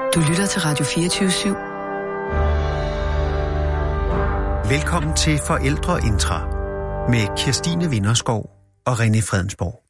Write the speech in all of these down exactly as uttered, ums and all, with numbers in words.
Du lytter til Radio fireogtyve syv. Velkommen til Forældreintra med Kirstine Vinderskov og René Fredensborg.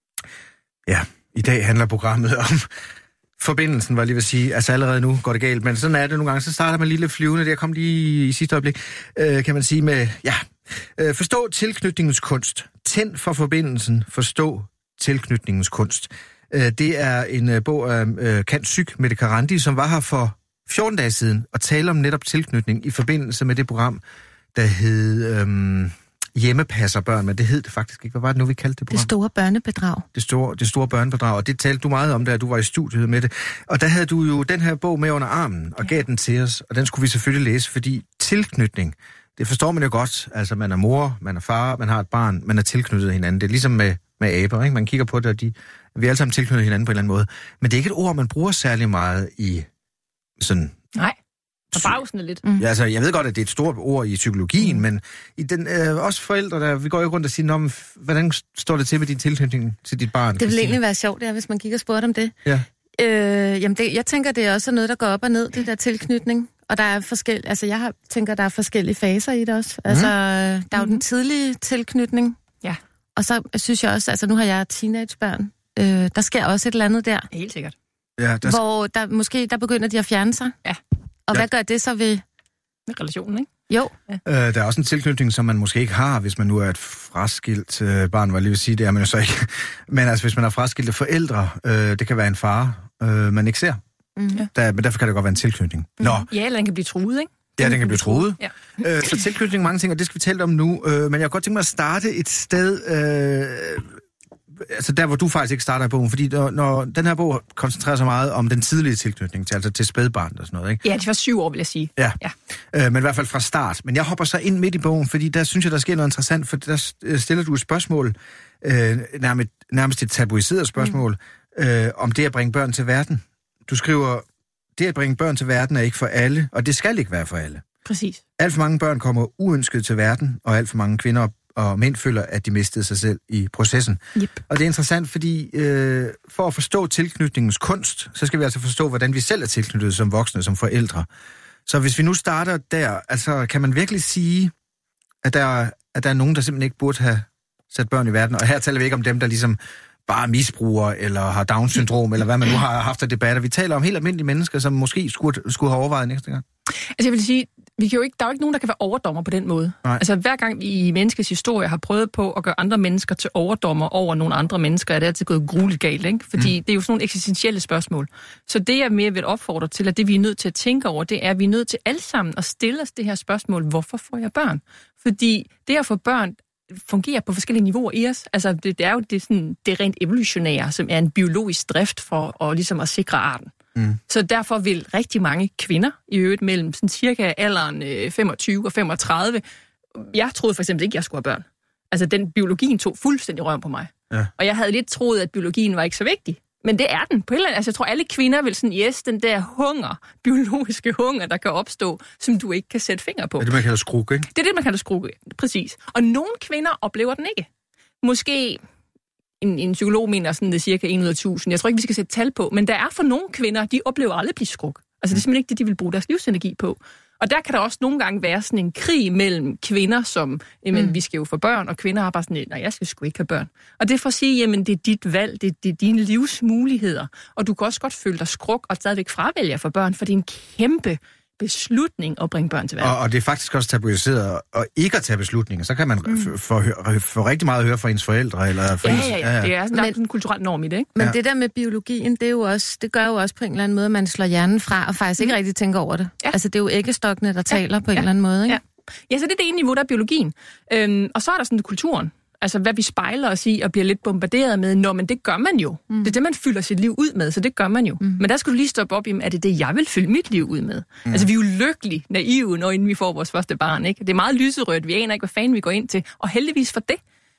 Ja, i dag handler programmet om forbindelsen, var jeg lige vil sige. Altså allerede nu går det galt, men sådan er det nogle gange. Så starter man lige lidt flyvende, det kom lige i sidste øjeblik, øh, kan man sige med, ja, øh, forstå tilknytningens kunst. Tænd for forbindelsen, forstå tilknytningens kunst. Øh, det er en øh, bog af øh, Kant Psyk, Mette Karandi, som var her for fjorten dage siden og talte om netop tilknytning i forbindelse med det program, der hed øhm, Hjemmepasser børn, men det hed det faktisk ikke. Hvad var det nu, vi kaldte det program? Det store børnebedrag. Det store, det store børnebedrag, og det talte du meget om, da du var i studiet med det. Og der havde du jo den her bog med under armen og gav den til os, og den skulle vi selvfølgelig læse, fordi tilknytning, det forstår man jo godt. Altså, man er mor, man er far, man har et barn, man er tilknyttet hinanden. Det er ligesom med, med aber, ikke? Man kigger på det, og de, vi er alle sammen tilknyttet hinanden på en eller anden måde. Men det er ikke et ord, man bruger særlig meget i sådan... Nej. Forbavsende lidt. Mm. Ja, altså, jeg ved godt, at det er et stort ord i psykologien, mm. men i den, øh, også forældre, der, vi går jo rundt og siger, om, hvordan står det til med din tilknytning til dit barn? Det vil egentlig være sjovt, ja, hvis man kigger og spurgte om det. Ja. Øh, jamen, det, jeg tænker, det er også noget, der går op og ned, det der tilknytning. Og der er forskellige, altså jeg har, tænker, der er forskellige faser i det også. Altså, mm. der er jo den tidlige tilknytning. Ja. Og så synes jeg også, altså nu har jeg teenagebørn. Øh, der sker også et eller andet der. Helt sikkert. Ja, der... Hvor der, måske, der begynder de at fjerne sig. Ja. Og ja. hvad gør det så ved... Med relationen, ikke? Jo. Ja. Øh, der er også en tilknytning, som man måske ikke har, hvis man nu er et fraskilt øh, barn, hvad jeg lige vil sige, det er man jo så ikke. Men altså, hvis man er fraskilte forældre, øh, det kan være en far, øh, man ikke ser. Mm-hmm. Der, men derfor kan det godt være en tilknytning. Mm. Nå. Ja, eller den kan blive truet, ikke? Den ja, den kan blive truet. Ja. Øh, så tilknytning mange ting, og det skal vi tale om nu. Øh, men jeg kunne godt tænke mig at starte et sted... Øh, altså der, hvor du faktisk ikke starter i bogen, fordi når, når den her bog koncentrerer sig meget om den tidlige tilknytning til, altså til spædbarnet og sådan noget, ikke? Ja, det var syv år, vil jeg sige. Ja, ja. Øh, men i hvert fald fra start. Men jeg hopper så ind midt i bogen, fordi der synes jeg, der sker noget interessant, for der stiller du et spørgsmål, øh, nærmest, nærmest et tabuiseret spørgsmål, mm. øh, om det at bringe børn til verden. Du skriver, det at bringe børn til verden er ikke for alle, og det skal ikke være for alle. Præcis. Alt for mange børn kommer uønsket til verden, og alt for mange kvinder og mænd føler, at de mistede sig selv i processen. Yep. Og det er interessant, fordi øh, for at forstå tilknytningens kunst, så skal vi altså forstå, hvordan vi selv er tilknyttet som voksne, som forældre. Så hvis vi nu starter der, altså kan man virkelig sige, at der, at der er nogen, der simpelthen ikke burde have sat børn i verden? Og her taler vi ikke om dem, der ligesom bare misbruger, eller har Down-syndrom, eller hvad man nu har haft af debatter. Vi taler om helt almindelige mennesker, som måske skulle, skulle have overvejet næste gang. Altså jeg vil sige, vi kan jo ikke, der er jo ikke nogen, der kan være overdommer på den måde. Nej. Altså hver gang vi i menneskets historie har prøvet på at gøre andre mennesker til overdommer over nogle andre mennesker, er det altid gået grueligt galt, ikke? Fordi mm. det er jo sådan nogle eksistentielle spørgsmål. Så det jeg mere vil opfordre til, at det vi er nødt til at tænke over, det er, at vi er nødt til alle sammen at stille os det her spørgsmål, hvorfor får jeg børn? Fordi det at få børn fungerer på forskellige niveauer i os. Altså det, det er jo det, sådan, det rent evolutionære, som er en biologisk drift for at, ligesom at sikre arten. Mm. Så derfor vil rigtig mange kvinder, i øvrigt mellem sådan cirka alderen øh, femogtyve og femogtredive, jeg troede for eksempel ikke, jeg skulle have børn. Altså den biologien tog fuldstændig røven på mig. Ja. Og jeg havde lidt troet, at biologien var ikke så vigtig. Men det er den. På et eller andet, altså jeg tror, alle kvinder vil sådan, yes, den der hunger, biologiske hunger, der kan opstå, som du ikke kan sætte fingre på. Det er det, man kalder skruk, ikke? Det er det, man kalder skruk, præcis. Og nogle kvinder oplever den ikke. Måske en, en psykolog mener sådan, det er cirka en ud af tusind. Jeg tror ikke, vi skal sætte tal på, men der er for nogle kvinder, de oplever aldrig at blive skruk. Altså det er simpelthen ikke det, de vil bruge deres livsenergi på. Og der kan der også nogle gange være sådan en krig mellem kvinder, som, jamen, mm. vi skal jo få børn, og kvinder har bare sådan, nej, jeg skal sgu ikke have børn. Og det er for at sige, jamen, det er dit valg, det er, det er dine livsmuligheder. Og du kan også godt føle dig skruk og stadigvæk fravælge at få børn, for det er en kæmpe beslutning at bringe børn til verden. Og, og det er faktisk også tabuiseret at ikke at tage beslutninger. Så kan man mm. få, få rigtig meget at høre fra ens forældre. Eller fra ja, ens, ja, ja, ja. Det er sådan, men, en kulturel norm i det, ikke? Men ja. det der med biologien, det, er jo også, det gør jo også på en eller anden måde, at man slår hjernen fra, og faktisk ikke mm. rigtig tænker over det. Ja. Altså det er jo æggestokkene, der ja. taler på ja. en eller anden måde, ikke? Ja. ja, så det er det ene niveau, der er biologien. Øhm, og så er der sådan kulturen. Altså, hvad vi spejler os i og bliver lidt bombarderet med. Nå, men det gør man jo. Mm. Det er det, man fylder sit liv ud med, så det gør man jo. Mm. Men der skal du lige stoppe op i, er det det, jeg vil fylde mit liv ud med? Mm. Altså, vi er jo lykkelige, naive, når inden vi får vores første barn, ikke? Det er meget lyserødt, vi aner ikke, hvad fanden vi går ind til. Og heldigvis for det.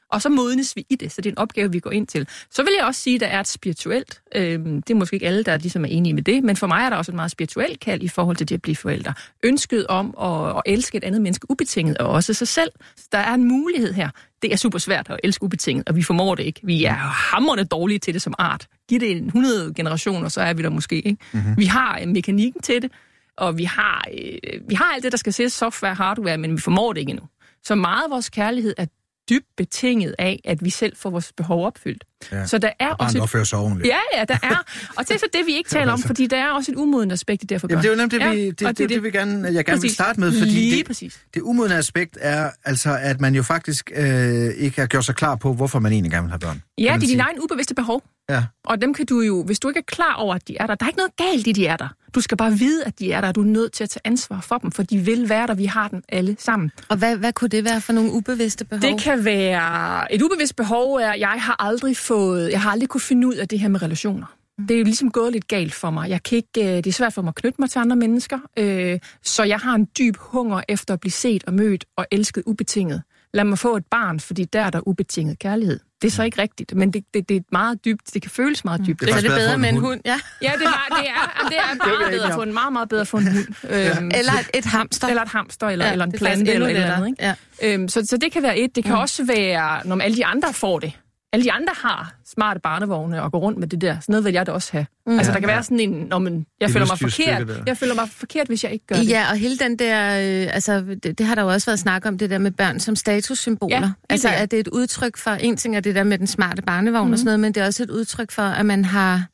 Og så modnes vi i det, så det er en opgave, vi går ind til. Så vil jeg også sige, at der er et spirituelt, øh, det er måske ikke alle, der ligesom er enige med det, men for mig er der også et meget spirituelt kald i forhold til det at blive forældre. Ønsket om at, at elske et andet menneske ubetinget, og også sig selv. Der er en mulighed her. Det er super svært at elske ubetinget, og vi formår det ikke. Vi er hamrende dårlige til det som art. Giv det en hundrede generationer, så er vi der måske ikke. Mm-hmm. Vi har mekanikken til det, og vi har, øh, vi har alt det, der skal ses software, hardware, men vi formår det ikke endnu. Så meget af vores kærlighed er dybt betinget af, at vi selv får vores behov opfyldt. Ja. Så der er og også... opfører sig ordentligt. Ja, ja, der er. Og det er så det, vi ikke taler om, fordi der er også et umodent aspekt i det for børn. Jamen, det er jo nemt det, vi, ja, det, det, det, det, vi gerne, jeg gerne præcis. vil starte med, fordi Lige det, præcis. det umodne aspekt er altså, at man jo faktisk øh, ikke har gjort sig klar på, hvorfor man egentlig gerne vil have børn. Ja, det er dine egne ubevidste behov. Ja. Og dem kan du jo, hvis du ikke er klar over, at de er der, der er ikke noget galt i, de er der. Du skal bare vide, at de er der, og du er nødt til at tage ansvar for dem, for de vil være der, vi har dem alle sammen. Og hvad, hvad kunne det være for nogle ubevidste behov? Det kan være, et ubevidst behov er, at jeg har aldrig fået, jeg har aldrig kunne finde ud af det her med relationer. Det er jo ligesom gået lidt galt for mig. Jeg kan ikke, det er svært for mig at knytte mig til andre mennesker, øh, så jeg har en dyb hunger efter at blive set og mødt og elsket ubetinget. Lad mig få et barn, fordi der er der ubetinget kærlighed. Det er så ikke rigtigt, men det, det, det er meget dybt. Det kan føles meget dybt. Det er så er det bedre med en hund. hund. Ja, ja det, er, det, er, det er meget bedre at få en meget, meget bedre at få en hund. Ja. Øhm, eller et, et hamster. Eller et hamster, eller, ja, eller en plante, eller et eller andet. Ikke? Ja. Øhm, så, så det kan være et. Det kan mm. også være, når alle de andre får det. Alle de andre har smarte barnevogne og går rundt med det der. Sådan noget vil jeg da også have. Mm. Altså, der kan ja. være sådan en, når man, jeg føler mig forkert. Jeg føler mig forkert, hvis jeg ikke gør det. Ja, og hele den der, øh, altså, det, det har der jo også været snak om, det der med børn som statussymboler. Ja, altså, at det er et udtryk for, en ting er det der med den smarte barnevogn mm. og sådan noget, men det er også et udtryk for, at man har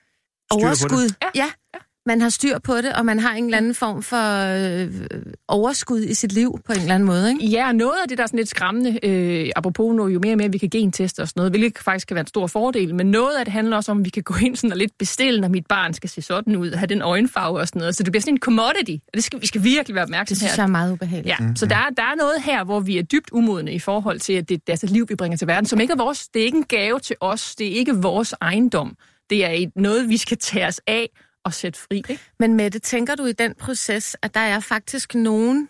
overskud. Ja. ja. Man har styr på det, og man har en eller anden form for øh, overskud i sit liv på en eller anden måde, ikke? Ja, noget af det, der er sådan lidt skræmmende, øh, apropos nu, jo mere og mere vi kan genteste og sådan noget, hvilket faktisk kan være en stor fordel, men noget af det handler også om, at vi kan gå ind sådan og lidt bestille, når mit barn skal se sådan ud, have den øjenfarve og sådan noget, så det bliver sådan en commodity, og det skal, vi skal virkelig være opmærksom her. Det synes her. jeg er meget ubehageligt. Ja, mm-hmm. så der er, der er noget her, hvor vi er dybt umodne i forhold til, at det, det er et liv, vi bringer til verden, som ikke er vores, det er ikke en gave til os, det er ikke vores ejendom, det er et, noget, vi skal tage os af og sætte fri, ikke? Men Mette, tænker du i den proces, at der er faktisk nogen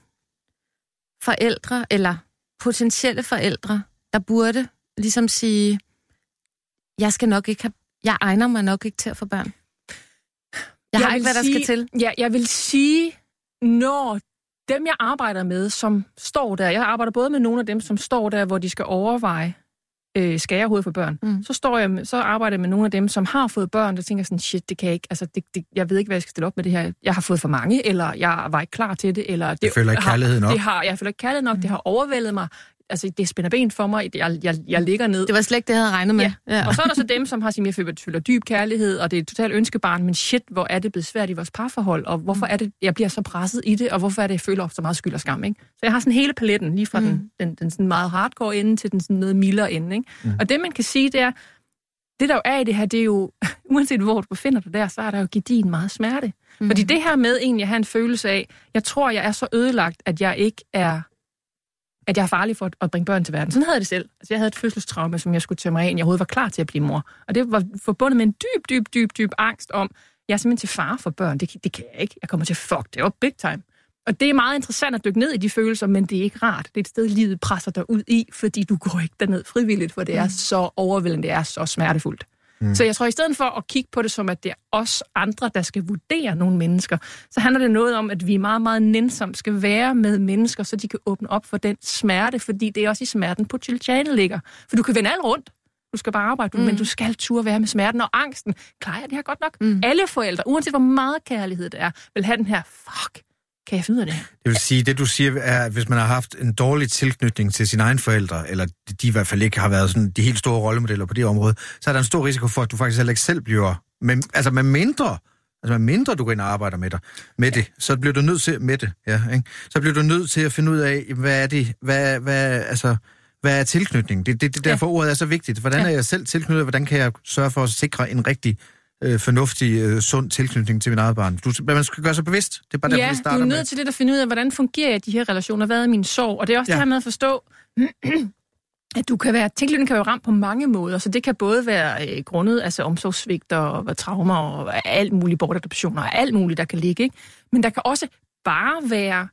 forældre, eller potentielle forældre, der burde ligesom sige, jeg skal nok ikke have, jeg egner mig nok ikke til at få børn? Jeg, jeg har ikke, hvad der sige, skal til. Ja, jeg vil sige, når dem, jeg arbejder med, som står der, jeg arbejder både med nogle af dem, som står der, hvor de skal overveje, Øh, skal jeg overhovedet for børn, mm. så står jeg med, så arbejder jeg med nogle af dem, som har fået børn, der tænker sådan, shit, det kan jeg ikke, altså, det, det, jeg ved ikke, hvad jeg skal stille op med det her. Jeg har fået for mange, eller jeg var ikke klar til det, eller det, jeg føler ikke kærlighed nok. Det har, jeg føler ikke kærlighed nok, mm. det har overvældet mig. Altså, det spænder ben for mig, jeg, jeg, jeg ligger ned. Det var slet ikke det, jeg havde regnet med. Ja. Ja. Og så er der så dem, som har siger, jeg føler dyb kærlighed, og det er et totalt ønskebarn, men shit, hvor er det blevet svært i vores parforhold, og hvorfor er det, jeg bliver så presset i det, og hvorfor er det, jeg føler så meget skyld og skam, ikke? Så jeg har sådan hele paletten, lige fra mm. den, den, den sådan meget hardcore ende til den sådan noget mildere ende, ikke? Mm. Og det, man kan sige, det er, det der jo er i det her, det er jo, uanset hvor du befinder dig der, så er der jo gedigen meget smerte. Mm. Fordi det her med egentlig at have en følelse af, jeg tror, jeg er så ødelagt, at jeg ikke er at jeg er farlig for at bringe børn til verden. Sådan havde jeg det selv. Altså, jeg havde et fødselstraume, som jeg skulle tage mig af, inden jeg overhovedet var klar til at blive mor. Og det var forbundet med en dyb, dyb, dyb, dyb angst om, jeg er simpelthen til fare for børn. Det, det kan jeg ikke. Jeg kommer til fuck det op big time. Og det er meget interessant at dykke ned i de følelser, men det er ikke rart. Det er et sted, livet presser dig ud i, fordi du går ikke derned frivilligt, for det er mm. så overvældende, det er så smertefuldt. Mm. Så jeg tror, i stedet for at kigge på det som, at det er os andre, der skal vurdere nogle mennesker, så handler det noget om, at vi meget, meget nænsomt skal være med mennesker, så de kan åbne op for den smerte, fordi det er også i smerten potentiale ligger. For du kan vende alt rundt. Du skal bare arbejde, mm. men du skal turde være med smerten og angsten. Klarer jeg det her godt nok? Mm. Alle forældre, uanset hvor meget kærlighed det er, vil have den her, fuck, kan jeg finde ud af det her? Det vil sige, det du siger er, at hvis man har haft en dårlig tilknytning til sine egne forældre, eller de i hvert fald ikke har været sådan de helt store rollemodeller på det område, så er der en stor risiko for, at du faktisk heller ikke selv bliver, med, altså med mindre, altså med mindre du går ind og arbejder med dig, med det, så bliver du nødt til, med det, ja, ikke? Så bliver du nødt til at finde ud af, hvad er det, hvad, hvad, altså, hvad er tilknytning? Det, det, det derfor ja. ordet er så vigtigt. Hvordan er jeg selv tilknyttet? Hvordan kan jeg sørge for at sikre en rigtig øh, fornuftig, øh, sund tilknytning til min eget barn? Du, man skal gøre sig bevidst. Det er bare ja, derfor, vi starter du er med. nødt til lidt at finde ud af, hvordan fungerer jeg de her relationer? Hvad er min sorg? Og det er også ja. det her med at forstå, at du kan være, tilknytning kan være ramt på mange måder. Så det kan både være øh, grundet, altså omsorgssvigt og traumer og alt muligt bortadoptioner og alt muligt, der kan ligge, ikke? Men der kan også bare være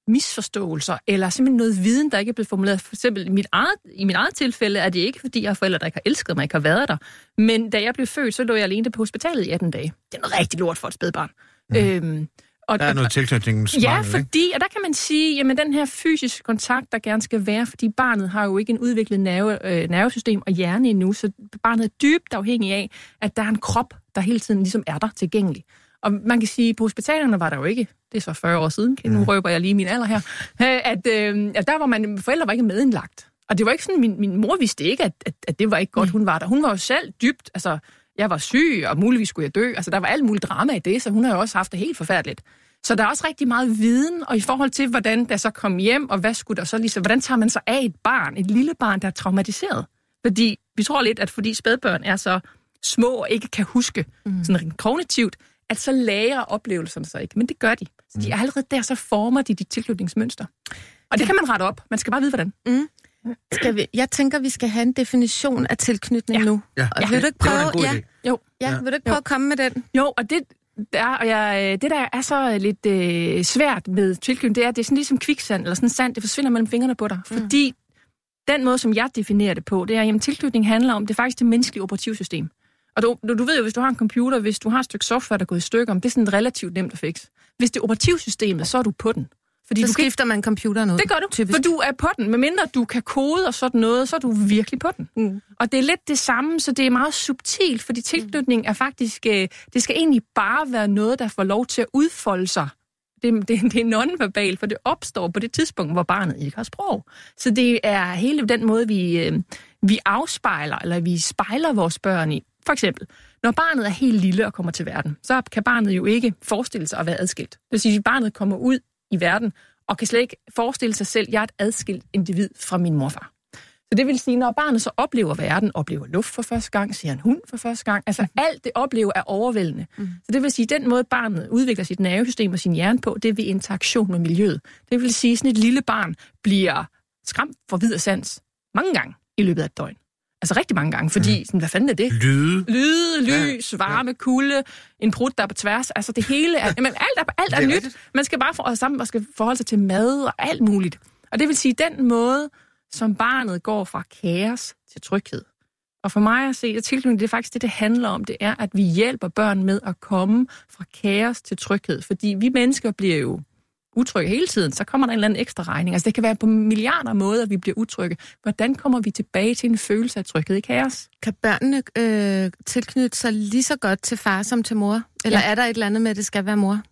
misforståelser, eller simpelthen noget viden, der ikke er blevet formuleret. For eksempel i mit eget, i mit eget tilfælde er det ikke, fordi jeg har forældre, der ikke har elsket mig, ikke har været der. Men da jeg blev født, så lå jeg alene på hospitalet i atten dage. Det er noget rigtig lort for et spædbarn. Mm. Øhm, og, der er noget tilknytningsmangel, ja, fordi, og der kan man sige, jamen den her fysiske kontakt, der gerne skal være, fordi barnet har jo ikke en udviklet nerve, øh, nervesystem og hjerne endnu, så barnet er dybt afhængig af, at der er en krop, der hele tiden ligesom er der tilgængelig. Og man kan sige, på hospitalerne var der jo ikke, det er så fyrre år siden, nu røber jeg lige min alder her, at, øh, at der var man, forældre var ikke medindlagt. Og det var ikke sådan, min, min mor vidste ikke, at, at, at det var ikke godt, hun var der. Hun var jo selv dybt, altså, jeg var syg, og muligvis skulle jeg dø. Altså, der var alt muligt drama i det, så hun har jo også haft det helt forfærdeligt. Så der er også rigtig meget viden, og i forhold til, hvordan der så kom hjem, og hvad skulle der så ligesom, hvordan tager man sig af et barn, et lille barn, der er traumatiseret? Fordi vi tror lidt, at fordi spædbørn er så små og ikke kan huske, mm. sådan kognitivt, at så lærer oplevelserne sig ikke. Men det gør de. Så de er allerede der, så former de dit tilknytningsmønster. Og det kan man rette op. Man skal bare vide, hvordan. Mm. Skal vi, jeg tænker, vi skal have en definition af tilknytning ja. nu. Ja. Og vil du ikke prøve, ja. Jo. Ja, vil du ikke prøve at komme med den? Jo, og det der, og jeg, det der er så lidt øh, svært med tilknytning, det er, det er sådan ligesom kviksand, eller sådan sand, det forsvinder mellem fingrene på dig. Mm. Fordi den måde, som jeg definerer det på, det er, at tilknytning handler om, det er faktisk det menneskelige operativsystem. Og du, du ved jo, hvis du har en computer, hvis du har et stykke software, der er gået i stykker, det er sådan relativt nemt at fikse. Hvis det er operativsystemet, så er du på den. Fordi så du skifter kan... man computeren ud. Det gør du, typisk. For du er på den. Medmindre du kan kode og sådan noget, så er du virkelig på den. Mm. Og det er lidt det samme, så det er meget subtilt, fordi tilknytning er faktisk, øh, det skal egentlig bare være noget, der får lov til at udfolde sig. Det, det, det er nonverbalt, for det opstår på det tidspunkt, hvor barnet ikke har sprog. Så det er hele den måde, vi, øh, vi afspejler, eller vi spejler vores børn i. For eksempel, når barnet er helt lille og kommer til verden, så kan barnet jo ikke forestille sig at være adskilt. Det vil sige, at barnet kommer ud i verden og kan slet ikke forestille sig selv, at jeg er et adskilt individ fra min morfar. Så det vil sige, når barnet så oplever verden, oplever luft for første gang, ser en hund for første gang, altså mm. alt det oplever er overvældende. Mm. Så det vil sige, at den måde, barnet udvikler sit nervesystem og sin hjerne på, det er ved interaktion med miljøet. Det vil sige, at sådan et lille barn bliver skræmt for vid og sans mange gange i løbet af et døgn. Altså rigtig mange gange, fordi, sådan, hvad fanden er det? Lyde. Lyde, lys, varme, kulde, en prut, der er på tværs. Altså det hele er, jamen, alt er, alt er, er nyt. Rigtigt. Man skal bare for, sammen, man skal forholde sig til mad og alt muligt. Og det vil sige, den måde, som barnet går fra kaos til tryghed. Og for mig at se, at tilknytning, det er faktisk det, det handler om. Det er, at vi hjælper børn med at komme fra kaos til tryghed. Fordi vi mennesker bliver jo utrygge hele tiden, så kommer der en eller anden ekstra regning. Altså det kan være på milliarder måder, at vi bliver utrygge. Hvordan kommer vi tilbage til en følelse af tryghed i kaos? Kan børnene øh, tilknytte sig lige så godt til far som til mor? Eller ja. Er der et eller andet med, at det skal være mor?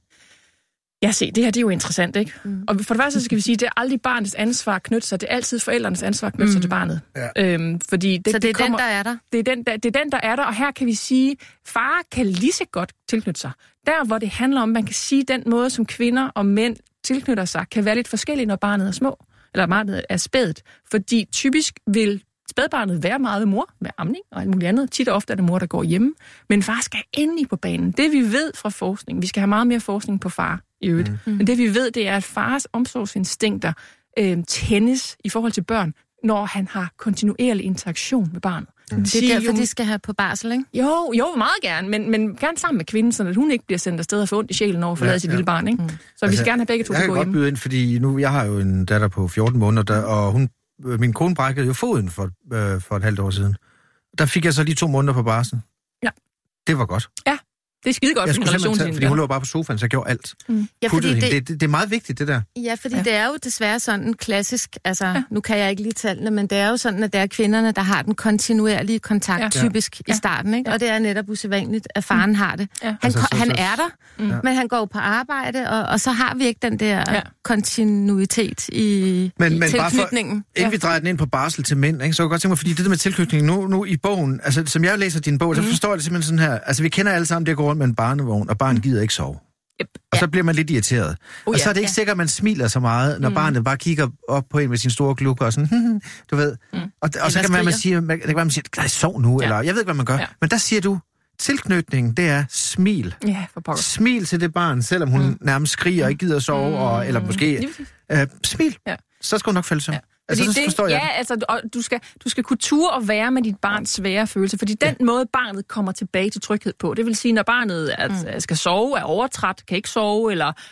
Ja, se, det her det er jo interessant, ikke? Mm. Og for det første skal vi sige, at det er aldrig barnets ansvar at knytte sig. Det er altid forældrenes ansvar at knytte mm. sig til barnet. Ja. Øhm, fordi det, så det er det kommer, den, der er der? Det er den der, det er den, der er der, og her kan vi sige, far kan lige så godt tilknytte sig. Der, hvor det handler om, man kan sige, den måde, som kvinder og mænd tilknytter sig, kan være lidt forskellig, når barnet er små, eller barnet er spædt. Fordi typisk vil spædbarnet være meget ved mor, med amning og alt muligt andet. Tit og ofte er det mor, der går hjemme. Men far skal ind i på banen. Det vi ved fra forskning, vi skal have meget mere forskning på far i øvrigt. Mm. Men det vi ved, det er, at fars omsorgsinstinkter øh, tændes i forhold til børn, når han har kontinuerlig interaktion med barnet. Mm. Det er derfor, de skal have på barsel, ikke? Jo, jo, meget gerne, men, men gerne sammen med kvinden, så hun ikke bliver sendt afsted og får ondt i sjælen over at forlade ja, sit ja. lille barn, ikke? Mm. Så altså, vi skal gerne have begge to til at gå hjem. Jeg kan godt byde ind, fordi nu, jeg har jo en datter på fjorten måneder, der, og hun, min kone brækkede jo foden for, øh, for et halvt år siden. Der fik jeg så lige to måneder på barsel. Ja. Det var godt. Ja. Det er skide godt for en relation til hende. Fordi hun lå bare på sofaen, så jeg gjorde alt. Mm. Ja, fordi det, det, det, det er meget vigtigt, det der. Ja, fordi ja. det er jo desværre sådan klassisk, altså ja. nu kan jeg ikke lige tallene, men det er jo sådan, at det er kvinderne, der har den kontinuerlige kontakt, ja. typisk ja. i starten, ikke? Ja. Og det er netop usædvanligt, at faren mm. har det. Ja. Han, altså, så, han er der, mm. men han går på arbejde, og, og så har vi ikke den der ja. kontinuitet i, men, i men tilknytningen. Bare for, inden vi drejer den ind på barsel til mænd, ikke, så kan jeg godt tænke mig, fordi det der med tilknytning, nu, nu i bogen, altså som jeg læser din bog, mm. så forstår jeg det simpelthen sådan her, altså vi kender alle sammen det at gå rundt med en barnevogn, og barnet gider ikke sove. Yep. Og ja. så bliver man lidt irriteret. Uh, og så er det ikke ja. sikkert, at man smiler så meget, når mm. barnet bare kigger op på en med sin store klukker og sådan, du ved. Mm. Og, og så kan man, man sige, man, det kan man sige, nej, sov nu, ja. eller jeg ved ikke, hvad man gør. Ja. Men der siger du, tilknytning, det er smil. Ja, for pokker. Smil til det barn, selvom hun mm. nærmest skriger og ikke gider sove, mm. og, eller måske øh, smil. Ja. Så skal hun nok falde søvn. Ja. Altså, det, forstår jeg. Ja, altså, og du skal, du skal kunne ture og være med dit barns svære følelse, fordi den ja. måde, barnet kommer tilbage til tryghed på, det vil sige, når barnet er, mm. skal sove, er overtræt, kan ikke sove, eller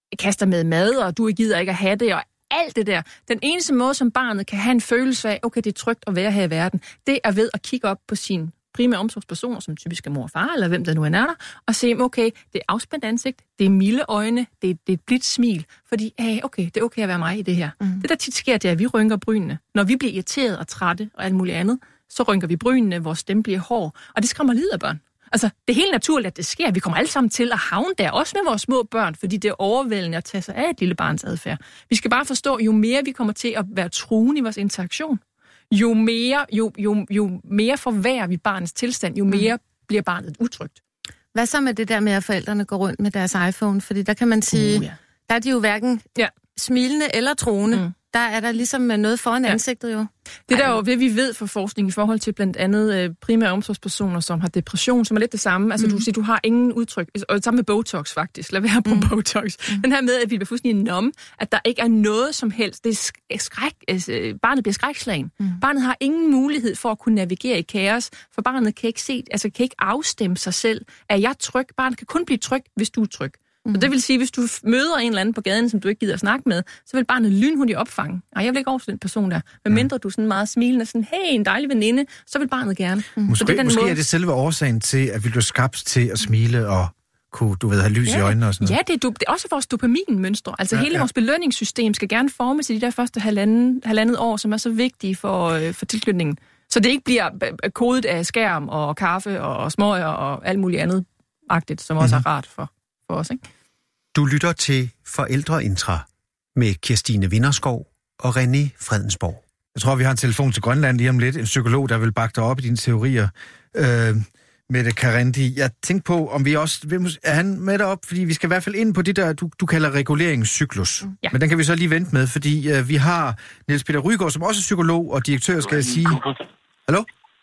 kaster med mad, og du gider ikke at have det, og alt det der. Den eneste måde, som barnet kan have en følelse af, okay, det er trygt at være her i verden, det er ved at kigge op på sin primære omsorgspersoner, som typisk er mor og far, eller hvem der nu er der, og se, okay, det er afspændt ansigt, det er milde øjne, det er, det er et blidt smil, fordi, hey, okay, det er okay at være mig i det her. Mm. Det, der tit sker, det er, at vi rynker brynene. Når vi bliver irriteret og trætte og alt muligt andet, så rynker vi brynene, vores stemme bliver hård, og det skræmmer livet af børn. Altså, det er helt naturligt, at det sker. Vi kommer alle sammen til at havne der, også med vores små børn, fordi det er overvældende at tage sig af et lille barns adfærd. Vi skal bare forstå, jo mere vi kommer til at være truende i vores interaktion, jo mere, jo, jo, jo mere forværrer vi barnets tilstand, jo mere mm. bliver barnet utrygt. Hvad så med det der med, at forældrene går rundt med deres iPhone? Fordi der kan man sige, uh, ja. der er de jo hverken ja. smilende eller troende. Mm. Der er der ligesom noget foran ja. ansigtet jo. Det der er jo det, vi ved fra forskning i forhold til blandt andet øh, primære omsorgspersoner, som har depression, som er lidt det samme. Altså mm. du siger, du har ingen udtryk. Og sammen med Botox faktisk. Lad være på mm. Botox. Mm. Den her med, at vi bliver fuldstændig numb, at der ikke er noget som helst. Det er skræk. Altså, barnet bliver skrækslagen. Mm. Barnet har ingen mulighed for at kunne navigere i kaos, for barnet kan ikke se, altså kan ikke afstemme sig selv. Er jeg tryg? Barnet kan kun blive tryg, hvis du er tryg. Mm. Så det vil sige, hvis du møder en eller anden på gaden, som du ikke gider at snakke med, så vil barnet lynhurtigt opfange. Og jeg vil ikke over til den person der. Men mindre du er sådan meget smilende, sådan, hey, en dejlig veninde, så vil barnet gerne. Mm. Måske, så det er, måske måde... er det selve årsagen til, at vi bliver skabt til at smile og kunne, du ved, have lys ja. i øjnene og sådan noget. Ja, det er, det er også vores dopaminmønstre. Altså ja, hele ja. vores belønningssystem skal gerne formes i de der første halvanden, halvandet år, som er så vigtige for, øh, for tilknytningen. Så det ikke bliver kodet af skærm og kaffe og smøger og alt muligt andet agtigt, som også mm-hmm. er rart for, for os, ikke? Du lytter til Forældreintra med Kirstine Vinderskov og René Fredensborg. Jeg tror, vi har en telefon til Grønland lige om lidt. En psykolog, der vil bakke dig op i dine teorier. Øh, Mette Carendi. Jeg tænkte på, om vi også... Er han med derop? Fordi vi skal i hvert fald ind på det der, du, du kalder reguleringscyklus. Ja. Men den kan vi så lige vente med, fordi øh, vi har Niels Peter Rygaard, som også er psykolog og direktør, skal jeg sige... Hallo?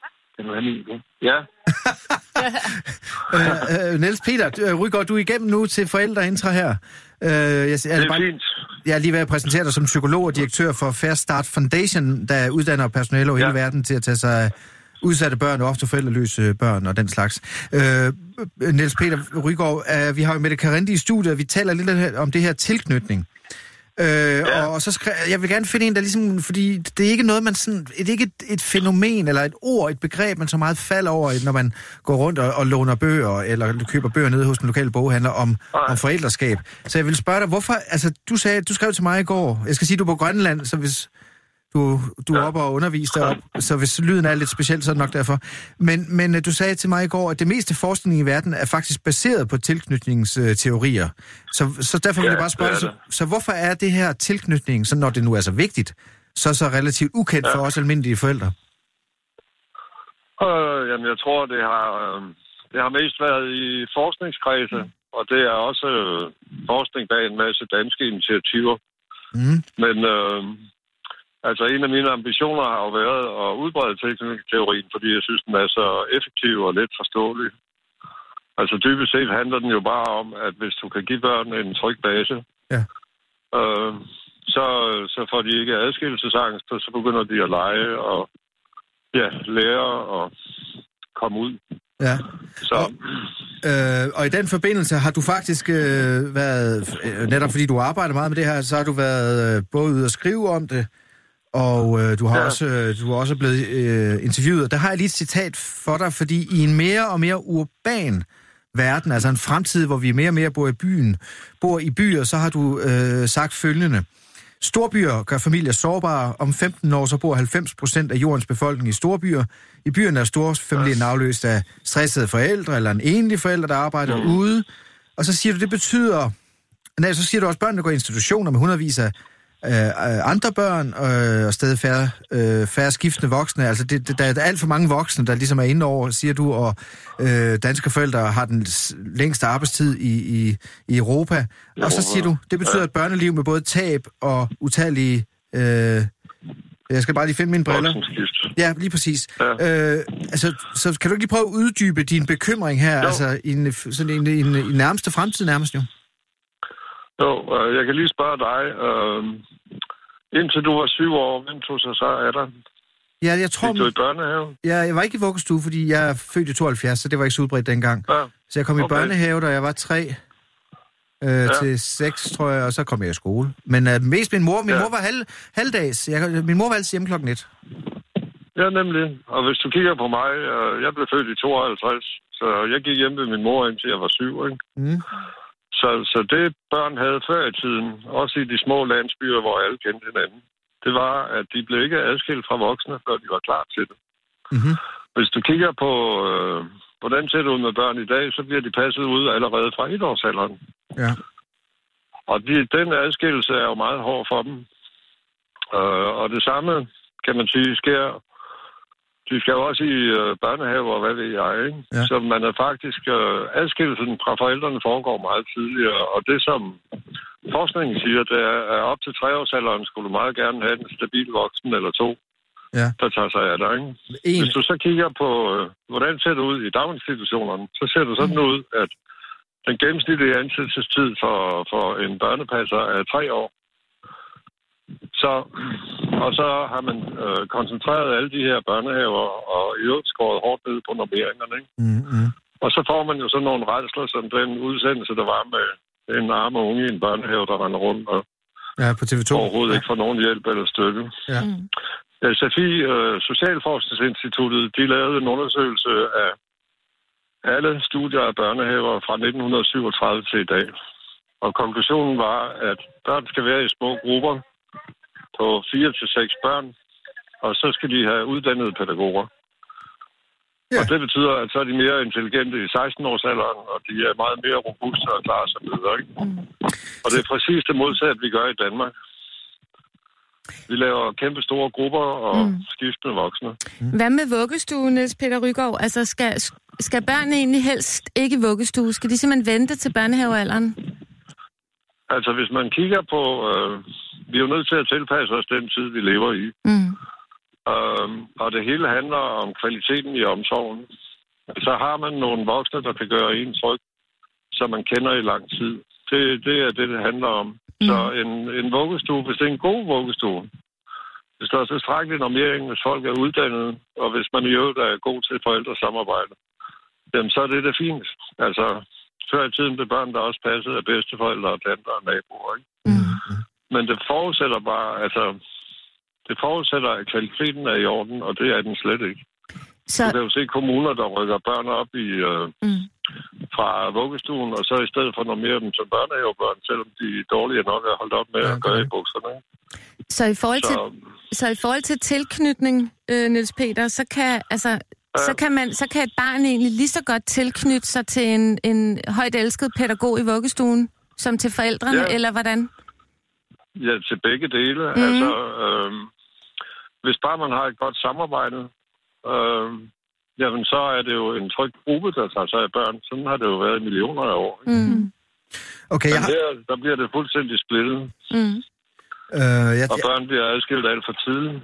Ja. øh, øh, Niels Peter Rygaard, du er igennem nu til Forældreintra her. Øh, jeg, det er bare, fint. Jeg er lige ved at præsentere dig som psykolog og direktør for Fair Start Foundation, der uddanner personale over ja. hele verden til at tage sig af udsatte børn og ofte forældreløse børn og den slags. Øh, Niels Peter Rygaard, øh, vi har jo Mette Carendi i studiet, vi taler lidt om det her tilknytning. Øh, ja. Og så skrev, jeg vil gerne finde en, der ligesom, fordi det er ikke noget, man sådan, det er ikke et, et fænomen, eller et ord, et begreb, man så meget falder over, når man går rundt og, og låner bøger, eller køber bøger nede hos den lokale boghandler om, om forældreskab. Så jeg vil spørge dig, hvorfor, altså du sagde, du skrev til mig i går, jeg skal sige, du er på Grønland, så hvis du, du er ja. oppe og underviser op, så hvis lyden er lidt speciel, så er det nok derfor. Men, men du sagde til mig i går, at det meste forskning i verden er faktisk baseret på tilknytningsteorier. Så, så derfor vil ja, jeg bare spørge dig, så, så hvorfor er det her tilknytning, så når det nu er så vigtigt, så så relativt ukendt ja. for os almindelige forældre? Øh, jamen, jeg tror, det har, øh, det har mest været i forskningskredse, og det er også øh, forskning bag en masse danske initiativer. Mm. Men... Øh, Altså, en af mine ambitioner har jo været at udbrede tilknytningsteorien, fordi jeg synes, den er så effektiv og let forståelig. Altså, dybest set handler den jo bare om, at hvis du kan give børnene en tryg base, ja. øh, så, så får de ikke adskillelsesangst, og så begynder de at lege og ja, lære og komme ud. Ja. Så. Og, øh, og i den forbindelse har du faktisk øh, været, øh, netop fordi du arbejder meget med det her, så har du været øh, både ude at skrive om det, og øh, du har ja. også øh, du har også blevet øh, interviewet. Der har jeg lige et citat for dig, fordi i en mere og mere urban verden, altså en fremtid, hvor vi mere og mere bor i byen, bor i byer, så har du øh, sagt følgende. Storbyer gør familier sårbare. Om femten år så bor halvfems procent af jordens befolkning i storbyer. I byerne er storfamilien afløst af stressede forældre eller en enlig forælder, der arbejder mm. ude. Og så siger du, det betyder... Nej, så siger du også, at børnene går i institutioner med hundredvis af øh, andre børn øh, og stadig færre, øh, færre skiftende voksne. Altså, det, det, der er alt for mange voksne, der ligesom er inde over, siger du, og øh, danske forældre har den længste arbejdstid i, i, i Europa. Og så siger du, det betyder et børneliv med både tab og utallige... Øh, jeg skal bare lige finde mine briller. Ja, lige præcis. Ja. Øh, altså, så kan du ikke lige prøve at uddybe din bekymring her, jo. altså i en, sådan en, en, en nærmeste fremtid nærmest jo? Jo, øh, jeg kan lige spørge dig. Øh, indtil du var syv år, hvem tog sig så af dig? Ja, jeg tror... Gik du i børnehave? Ja, jeg var ikke i vuggestue, fordi jeg er født i tooghalvfjerds, så det var ikke så udbredt dengang. Ja. Så jeg kom okay. i børnehave, da jeg var tre. øh, ja. til seks, tror jeg, og så kom jeg i skole. Men øh, mest min mor, min ja. mor var halv, halvdags. Jeg, min mor var altid hjemme klokken et. Ja, nemlig. Og hvis du kigger på mig, øh, jeg blev født i tooghalvtreds, så jeg gik hjem med min mor, indtil jeg var syv, ikke? Mm. Så, så det børn havde før i tiden, også i de små landsbyer, hvor alle kendte hinanden, det var, at de blev ikke adskilt fra voksne, før de var klar til det. Mm-hmm. Hvis du kigger på, øh, hvordan ser det ud med børn i dag, så bliver de passet ud allerede fra etårsalderen. Ja. Og de, den adskillelse er jo meget hård for dem. Øh, og det samme, kan man sige, sker. De skal jo også i øh, børnehaver, og hvad ved jeg, ikke? Ja. Så man er faktisk... Øh, adskillelsen fra forældrene foregår meget tidligere, og det som forskningen siger, det er, at op til treårsalderen skulle du meget gerne have en stabil voksen eller to, ja. der tager sig af dig, ikke? En... Hvis du så kigger på, øh, hvordan ser det ud i daginstitutionerne, så ser det sådan mm. ud, at den gennemsnitlige ansættelsestid for, for en børnepasser er tre år. Så, og så har man øh, koncentreret alle de her børnehaver og i øvrigt skåret hårdt ned på normeringerne, ikke? Mm-hmm. Og så får man jo sådan nogle rædsler, som den udsendelse, der var med en arme unge i en børnehave, der render rundt og ja, på T V to. Overhovedet ja. ikke får nogen hjælp eller støtte. Ja. Mm. S F I, øh, Socialforskningsinstituttet, de lavede en undersøgelse af alle studier af børnehaver fra nitten syvogtredive til i dag. Og konklusionen var, at børn skal være i små grupper på fire til seks børn, og så skal de have uddannede pædagoger. Ja. Og det betyder, at så er de mere intelligente i seksten-årsalderen, og de er meget mere robuste og klare sig videre. Ikke? Mm. Og det er præcis det modsatte, vi gør i Danmark. Vi laver kæmpe store grupper og mm. skiftende voksne. Mm. Hvad med vuggestue, Niels Peter Rygaard? Altså, skal, skal børnene egentlig helst ikke i vuggestue? Skal de simpelthen vente til børnehavealderen? Altså, hvis man kigger på... Øh, vi er jo nødt til at tilpasse os den tid, vi lever i. Mm. Øhm, og det hele handler om kvaliteten i omsorgen. Så har man nogle voksne, der kan gøre en tryg, som man kender i lang tid. Det, det er det, det handler om. Mm. Så en, en vuggestue, hvis det er en god vuggestue, hvis der er tilstrækkelig normering, hvis folk er uddannet, og hvis man i øvrigt er god til forældresamarbejde, jamen så er det det fint. Altså, før i tiden blev børn, der også passede af bedsteforældre og tanter og naboer, ikke? Mm. Men det forudsætter bare, altså, det forudsætter, at kvaliteten er i orden, og det er den slet ikke. Så... Du kan jo se kommuner, der rykker børn op i, øh, mm. fra vuggestuen, og så i stedet for normere dem som børnehavebørn, selvom de dårlige nok er holdt op med ja, at gøre i bukserne. Så i forhold til, så... så i forhold til tilknytning, øh, Niels Peter, så kan, altså, ja. så, kan man, så kan et barn egentlig lige så godt tilknytte sig til en, en højt elsket pædagog i vuggestuen, som til forældrene, ja. eller hvordan? Ja, til begge dele. Mm. Altså, øh, hvis bare man har et godt samarbejde, øh, jamen så er det jo en tryg gruppe, der tager sig af børn. Sådan har det jo været i millioner af år. Mm. Okay, Men jeg... der, der bliver det fuldstændig splittet. Mm. Øh, jeg... Og børn bliver adskilt alt for tidligt.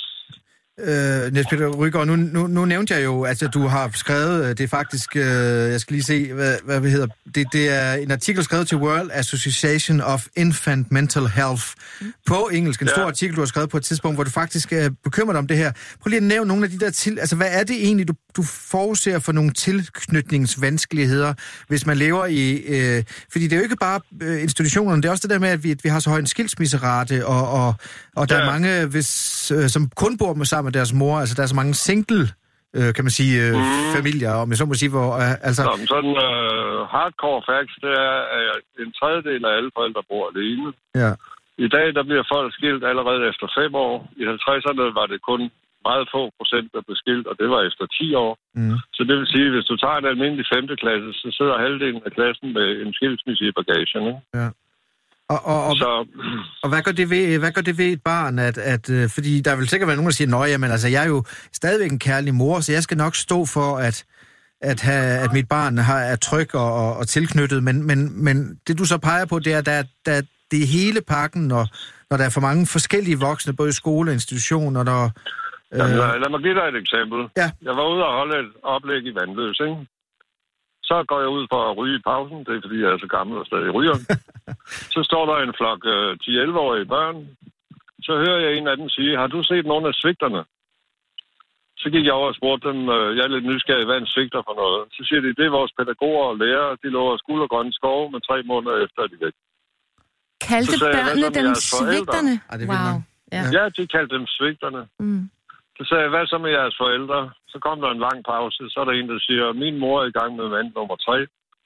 Øh, Niels Peter Rygaard, nu, nu, nu nævnte jeg jo, at altså, du har skrevet, det er faktisk, øh, jeg skal lige se, hvad, hvad det hedder, det, det er en artikel skrevet til World Association of Infant Mental Health mm. på engelsk, en ja. stor artikel, du har skrevet på et tidspunkt, hvor du faktisk er bekymret om det her. Prøv lige at nævne nogle af de der til, altså hvad er det egentlig, du, du forudser for nogle tilknytningsvanskeligheder, hvis man lever i, øh, fordi det er jo ikke bare øh, institutionerne, det er også det der med, at vi, at vi har så høj en skilsmisserate, og, og, og der ja. er mange, hvis, øh, som kun bor med sammen med deres mor, altså der er så mange single, øh, kan man sige, øh, mm. familier, om jeg så må sige, hvor, øh, altså... Nå, sådan uh, hardcore facts, det er, at en tredjedel af alle forældre bor alene. Ja. I dag, der bliver folk skilt allerede efter fem år. I halvtredserne var det kun meget få procent, der blev skilt, og det var efter ti år. Mm. Så det vil sige, at hvis du tager en almindelig femte klasse, så sidder halvdelen af klassen med en skilsmisse i bagagen, ikke? Ja. Og, og, og, så... og hvad, gør det ved, hvad gør det ved et barn, at, at, fordi der vil sikkert være nogen, der siger, nøj, jamen altså, jeg er jo stadigvæk en kærlig mor, så jeg skal nok stå for, at, at, have, at mit barn har, er tryg og, og, og tilknyttet, men, men, men det du så peger på, det er, at der, der, det er hele pakken, når, når der er for mange forskellige voksne, både i skole og institution, og der... Øh... Jamen, lad mig give dig et eksempel. Ja. Jeg var ude og holde et oplæg i Vandløs, ikke? Så går jeg ud for at ryge i pausen, det er fordi, jeg er så gammel og stadig ryger. Så står der en flok øh, ti til elleve-årige børn. Så hører jeg en af dem sige, har du set nogle af svigterne? Så Så gik jeg over og spurgte dem, øh, jeg er lidt nysgerrig, hvad en svigter for noget. Så siger de, det er vores pædagoger og lærere, de lover guld og grønne skove, med tre måneder efter er de væk. Kaldte børnene dem svigterne? Ah, det wow. Ja. ja, de kaldte dem svigterne. Mm. Så sagde jeg, hvad så med jeres forældre? Så kom der en lang pause, så er der en, der siger, min mor er i gang med mand nummer tre.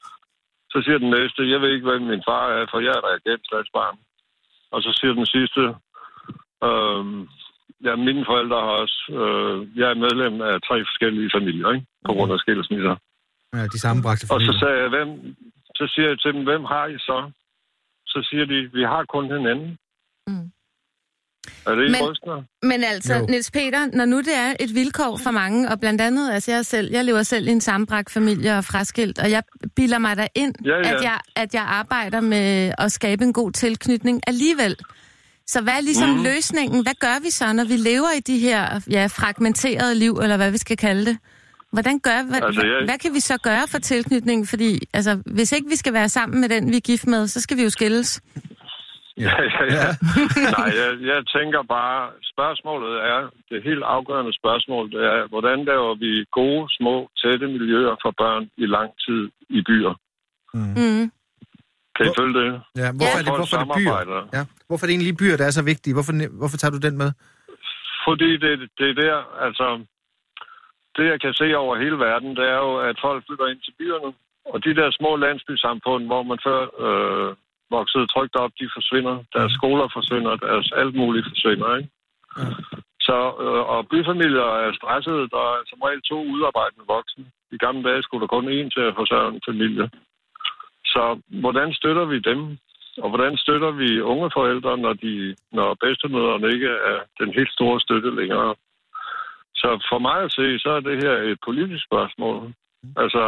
Så siger den næste, jeg ved ikke, hvem min far er, for jeg er reagenslandsbarn. Og så siger den sidste, øh, ja, mine forældre har også, øh, jeg er medlem af tre forskellige familier, ikke? På grund af skilsmisser. Ja, de sammenbragte familier. Og så sagde jeg, hvem, så siger jeg til dem, hvem har I så? Så siger de, vi har kun hinanden. Mm. Er det ikke men, rystende? men altså, jo. Niels Peter, når nu det er et vilkår for mange, og blandt andet, altså jeg, selv, jeg lever selv i en sammenbragt familie og fraskilt, og jeg bilder mig der ind, ja, ja. At, jeg, at jeg arbejder med at skabe en god tilknytning alligevel. Så hvad er ligesom mm. løsningen? Hvad gør vi så, når vi lever i de her ja, fragmenterede liv, eller hvad vi skal kalde det? Hvordan gør, hvad, altså, jeg... hvad kan vi så gøre for tilknytningen? Fordi altså, hvis ikke vi skal være sammen med den, vi er gift med, så skal vi jo skilles. Ja, ja, ja. Nej, jeg, jeg tænker bare, spørgsmålet er, det helt afgørende spørgsmål, det er, hvordan laver vi gode, små, tætte miljøer for børn i lang tid i byer? Mm. Mm. Kan I følge det? Ja, hvorfor er det, hvorfor er det byer? Ja. Hvorfor er det egentlig byer, der er så vigtige? Hvorfor, hvorfor tager du den med? Fordi det, det er der, altså, det jeg kan se over hele verden, det er jo, at folk flytter ind til byerne, og de der små landsbysamfund, hvor man før... Øh, voksede trygt op, de forsvinder. Deres skoler forsvinder, deres alt muligt forsvinder, ikke? Ja. Så, øh, og byfamilier er stressede. Der er som regel to udarbejdende voksne. I gamle dage skulle der kun én til at forsørge en familie. Så hvordan støtter vi dem? Og hvordan støtter vi unge forældre, når, de, når bedstemødrene ikke er den helt store støtte længere? Så for mig at se, så er det her et politisk spørgsmål. Altså...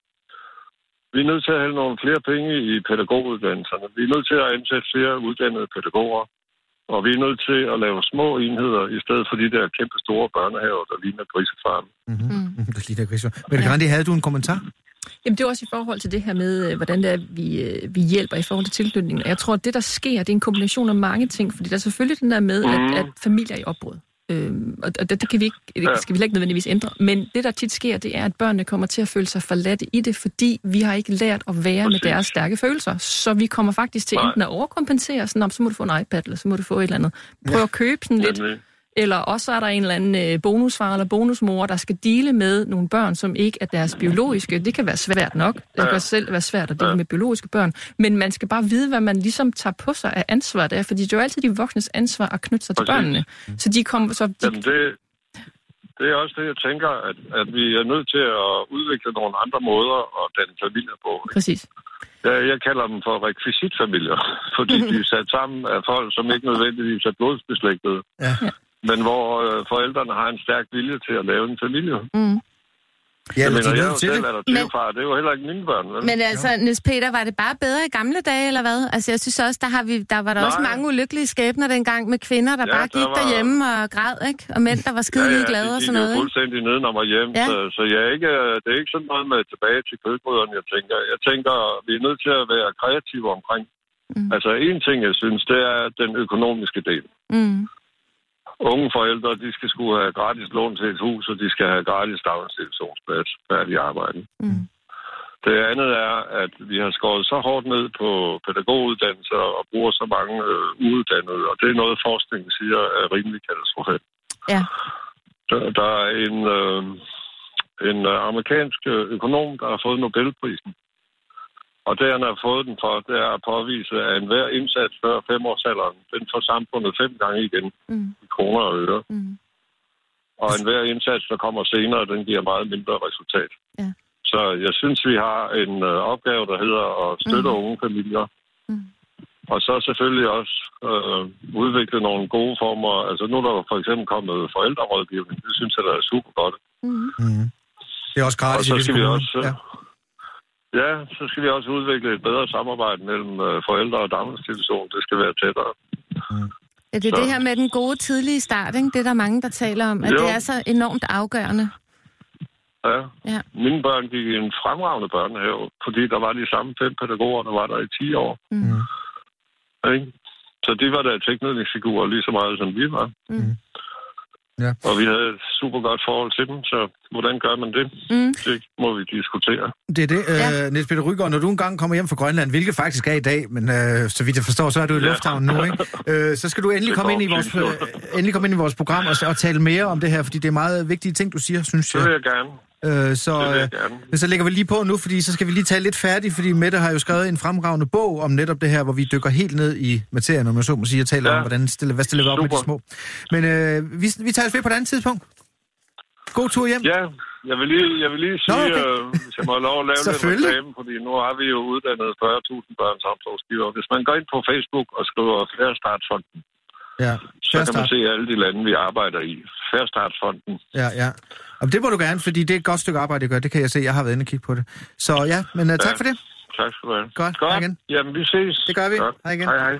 Vi er nødt til at have nogle flere penge i pædagoguddannelserne. Vi er nødt til at ansætte flere uddannede pædagoger. Og vi er nødt til at lave små enheder, i stedet for de der kæmpe store børnehaver, der ligner grisefarmen. Mm-hmm. Mm. Det ligner grisefarmen. Men Grandi, havde du en kommentar? Jamen, det er også i forhold til det her med, hvordan det er, vi, vi hjælper i forhold til tilknytningen. Jeg tror, at det, der sker, det er en kombination af mange ting. Fordi der er selvfølgelig den der med, mm. at, at familier er i opbrud. Øhm, og det, det kan vi ikke, det skal vi ikke nødvendigvis ændre. Men det, der tit sker, det er, at børnene kommer til at føle sig forladte i det, fordi vi har ikke lært at være Præcis. Med deres stærke følelser. Så vi kommer faktisk til enten at overkompensere, sådan, så må du få en iPad, eller så må du få et eller andet. Prøv at købe sådan lidt. Eller også er der en eller anden bonusfar eller bonusmor, der skal dele med nogle børn, som ikke er deres biologiske. Det kan være svært nok. Det kan selv være svært at dele med biologiske børn. Men man skal bare vide, hvad man ligesom tager på sig af ansvar der, fordi det er jo altid de voksnes ansvar at knytte sig til børnene. Så de kommer... Så de... Jamen det, det er også det, jeg tænker, at, at vi er nødt til at udvikle nogle andre måder at danne familier på. Præcis. Ja, jeg kalder dem for rekvisitfamilier, fordi de er sat sammen af folk, som ikke nødvendigvis er blodsbeslægtede. Ja. Men hvor øh, forældrene har en stærk vilje til at lave en familie. Mm. Ja, men jeg er jo selv adoptivfar, det er jo heller ikke mine børn. Vel? Men altså, Niels Peter, var det bare bedre i gamle dage, eller hvad? Altså, jeg synes også, der, har vi, der var der Nej. også mange ulykkelige skæbner dengang med kvinder, der ja, bare gik der var... derhjemme og græd, ikke? Og mænd, der var skide ja, ja, glade og sådan noget. Ja, de gik jo fuldstændig nedenom og hjem, ja. så, så jeg er ikke, det er ikke sådan noget med tilbage til kødgryderne, jeg tænker. Jeg tænker, vi er nødt til at være kreative omkring. Mm. Altså, en ting, jeg synes, det er den økonomiske del. Mm. Unge forældre, de skal skulle have gratis lån til et hus, og de skal have gratis daginstitutionsplads færdig arbejde. Mm. Det andet er, at vi har skåret så hårdt ned på pædagoguddannelser og bruger så mange øh, uuddannede, og det er noget, forskningen siger er rimelig katastrofalt. Ja. Der, der er en, øh, en amerikansk økonom, der har fået Nobelprisen. Og det, han har fået den for, det er at påvise, at enhver indsats før femårsalderen, den får samfundet fem gange igen mm. i kroner og øre. Mm. Og enhver indsats, der kommer senere, den giver meget mindre resultat. Ja. Så jeg synes, vi har en øh, opgave, der hedder at støtte mm. unge familier. Mm. Og så selvfølgelig også øh, udvikle nogle gode former. Altså nu er der for eksempel kommet forældrerådgivning. Det synes jeg, der er super godt. Mm. Mm. Det er også gratis. Og så skal vi også... Ja. Ja, så skal vi også udvikle et bedre samarbejde mellem øh, forældre og daginstitution. Det skal være tættere. Mm. Ja, det er så. Det her med den gode tidlige start, ikke? Det er der mange, der taler om, at jo. Det er så enormt afgørende. Ja. ja. Mine børn gik i en fremragende børnehave, fordi der var de samme fem pædagoger, der var der i ti år. Mm. Ja, så de var der tilknytningsfigurer lige så meget, som vi var. Mm. Ja. Og vi havde et super godt forhold til dem, så hvordan gør man det? Mm. Det må vi diskutere. Det er det, ja. øh, Niels Peter Rygaard, når du engang kommer hjem fra Grønland, hvilket faktisk er i dag, men øh, så vidt jeg forstår, så er du i ja. lufthavnen nu, ikke? Øh, så skal du endelig komme ind i vores øh, endelig komme ind i vores program og, og tale mere om det her, fordi det er meget vigtige ting, du siger, synes jeg. Det vil jeg gerne. Øh, så, øh, så lægger vi lige på nu, fordi så skal vi lige tale lidt færdigt, fordi Mette har jo skrevet en fremragende bog om netop det her, hvor vi dykker helt ned i materien, når man så må sige, og taler ja. om, hvordan stille, hvad stiller vi op med de små. Men øh, vi, vi tager os ved på et andet tidspunkt. God tur hjem. Ja, jeg vil lige, jeg vil lige sige, Nå, okay. øh, hvis jeg må have lov at lave lidt reklame, fordi nu har vi jo uddannet fyrre tusind børns omsorgsgivere. Hvis man går ind på Facebook og skriver Færdstartfonden, ja. så kan man se alle de lande, vi arbejder i. Færdstartfonden. Ja, ja. Og det må du gerne, fordi det er et godt stykke arbejde, jeg gør. Det kan jeg se. Jeg har været inde og kigge på det. Så ja, men uh, tak ja. for det. Tak skal du have. Godt. Godt. Hej igen. Jamen, vi ses. Det gør vi. Godt. Hej igen. Hej, hej.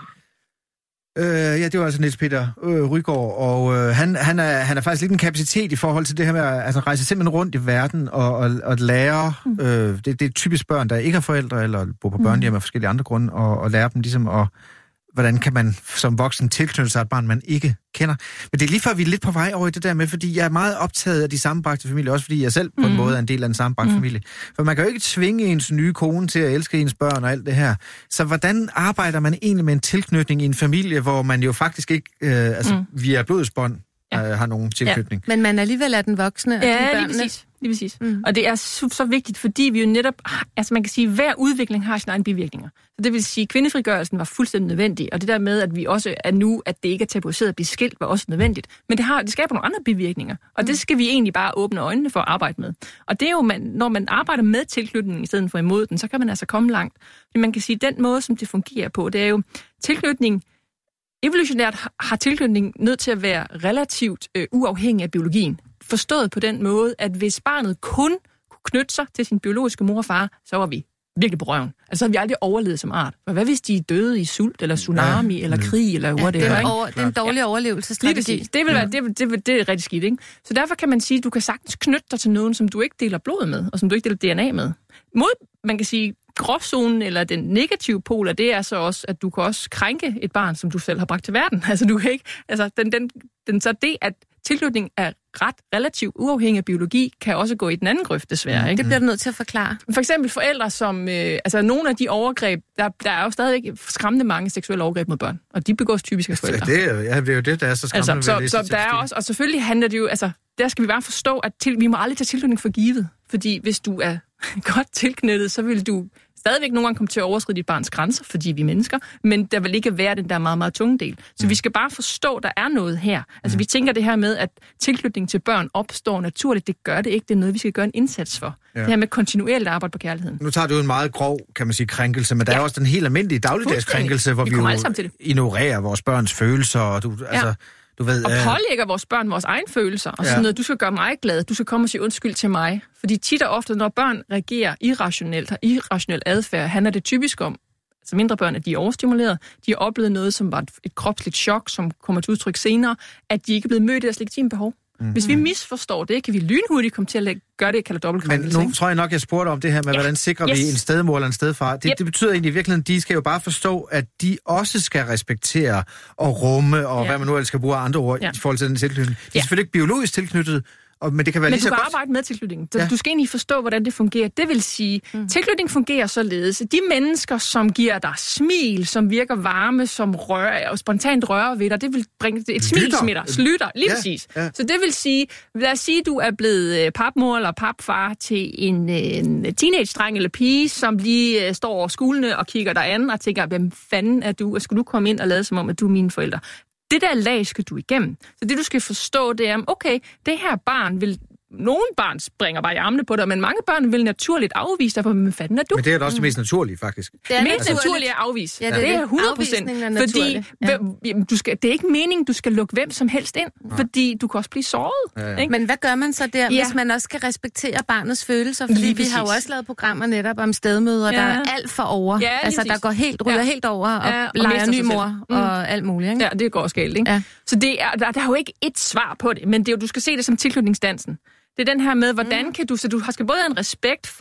Øh, ja, det var altså Niels Peter øh, Rygaard, og øh, han, han, er, han er faktisk lidt en kapacitet i forhold til det her med at altså, rejse simpelthen rundt i verden og, og, og lære, mm. øh, det, det er typisk børn, der ikke har forældre eller bor på børnehjem af forskellige andre grunde, og, og lære dem ligesom at, hvordan kan man som voksen tilknytte sig et barn, man ikke kender. Men det er lige før, vi er lidt på vej over i det der med, fordi jeg er meget optaget af de sammenbragte familier, også fordi jeg selv på en mm. måde er en del af en sammenbragt mm. familie. For man kan jo ikke tvinge ens nye kone til at elske ens børn og alt det her. Så hvordan arbejder man egentlig med en tilknytning i en familie, hvor man jo faktisk ikke, øh, altså mm. via blodsbånd, ja. øh, har nogen tilknytning? Ja. Men man alligevel er den voksne af ja, de børnene. Lige præcis. Lige præcis. Mm. Og det er så, så vigtigt, fordi vi jo netop, altså man kan sige, at hver udvikling har sine egne bivirkninger. Så det vil sige, at kvindefrigørelsen var fuldstændig nødvendig, og det der med, at vi også er nu, at det ikke er tabuiseret at blive skilt, var også nødvendigt. Men det, har, det skaber nogle andre bivirkninger, og mm. det skal vi egentlig bare åbne øjnene for at arbejde med. Og det er jo, man, når man arbejder med tilknytningen i stedet for imod den, så kan man altså komme langt. Fordi man kan sige, at den måde, som det fungerer på, det er jo tilknytning. Evolutionært har tilknytning nødt til at være relativt øh, uafhængig af biologien. Forstået på den måde, at hvis barnet kun kunne knytte sig til sin biologiske mor og far, så var vi virkelig på røven. Altså, så havde vi aldrig overlevet som art. For hvad hvis de døde i sult, eller tsunami, ja. eller krig, eller hvad ja, det er? Over, det er en dårlig ja. overlevelsesstrategi. Det, vil være, det, det, det er rigtig skidt, ikke? Så derfor kan man sige, at du kan sagtens knytte dig til nogen, som du ikke deler blod med, og som du ikke deler D N A med. Mod, man kan sige, gråzonen eller den negative pol, det er så også, at du kan også krænke et barn, som du selv har bragt til verden. Altså, du kan ikke, altså, den, den, den, så det, at tilknytning er ret relativt uafhængig af biologi, kan også gå i den anden grøft, desværre. Ikke? Det bliver du nødt til at forklare. For eksempel forældre, som... Øh, altså, nogle af de overgreb... Der, der er jo stadig skræmmende mange seksuelle overgreb mod børn, og de begås typisk af forældre. Det er, ja, det er jo det, der er så skræmmende. Altså, så, så der er også... Og selvfølgelig handler det jo... Altså, der skal vi bare forstå, at til, vi må aldrig tage tilknytning for givet. Fordi hvis du er godt tilknyttet, så vil du stadigvæk nogle gange komme til at overskride dit barns grænser, fordi vi er mennesker, men der vil ikke være den der meget, meget tunge del. Så mm. vi skal bare forstå, at der er noget her. Altså mm. vi tænker det her med, at tilknytning til børn opstår naturligt. Det gør det ikke. Det er noget, vi skal gøre en indsats for. Ja. Det her med kontinuerligt arbejde på kærligheden. Nu tager du en meget grov, kan man sige, krænkelse, men der ja. er også den helt almindelige dagligdags krænkelse, hvor vi, vi jo ignorerer vores børns følelser. Og du, ja. altså, du ved, og pålægger vores børn vores egne følelser. Og sådan ja. noget, du skal gøre mig glad, du skal komme og sige undskyld til mig. Fordi tit og ofte, når børn reagerer irrationelt, har irrationel adfærd, handler det typisk om, altså mindre børn, at de er overstimuleret, de har oplevet noget, som var et, et kropsligt chok, som kommer til udtryk senere, at de ikke er blevet mødt i deres legitime behov. Mm. Hvis vi misforstår det, kan vi lynhurtigt komme til at gøre det, jeg kalder dobbeltkrænkelse. Men nu tror jeg nok, jeg spurgte om det her med, ja. hvordan sikrer yes. vi en stedmor eller en stedfar. Det, yep. det betyder egentlig i virkeligheden, de skal jo bare forstå, at de også skal respektere og rumme, og ja. hvad man nu ellers skal bruge andre ord ja. i forhold til den tilknytning. De er ja. selvfølgelig ikke biologisk tilknyttet, og, men det kan være men lige så godt... godt... du kan arbejde med tilknytningen. Ja. Du skal egentlig forstå, hvordan det fungerer. Det vil sige, mm. tilknytning fungerer således. De mennesker, som giver dig smil, som virker varme, som rører, og spontant rører ved dig, det vil bringe et smil smitter. Slutter, lige ja. præcis. Ja. Så det vil sige, lad os sige, du er blevet papmor eller papfar til en, en teenage-dreng eller pige, som lige står over skolene og kigger dig an og tænker, hvem fanden er du? Skal du komme ind og lade som om, at du er mine forældre? Det der lag skal du igennem. Så det, du skal forstå, det er, okay, det her barn vil... Nogle børn springer bare i armene på dig, men mange børn vil naturligt afvise dig, for hvem fanden er du? Men det er da også det mest naturlige, faktisk. Det er mest naturligt at afvise. Ja, det, det er hundrede procent. Fordi ja. du skal, det er ikke meningen, du skal lukke hvem som helst ind, ja. fordi du kan også blive såret. Ja, ja. Ikke? Men hvad gør man så der, ja. hvis man også skal respektere barnets følelser? Fordi lige vi præcis. har jo også lavet programmer netop om stedmødre, ja. der er alt for over. Ja, altså, der går helt, ryger ja. helt over og, ja, og leger ny mor mm. og alt muligt. Ikke? Ja, det går også galt. Ikke? Ja. Så det er, der, der er jo ikke et svar på det, men det er jo, du skal se det som tilknytningsdansen. Det er den her med, hvordan mm. kan du, så du skal både have en respekt for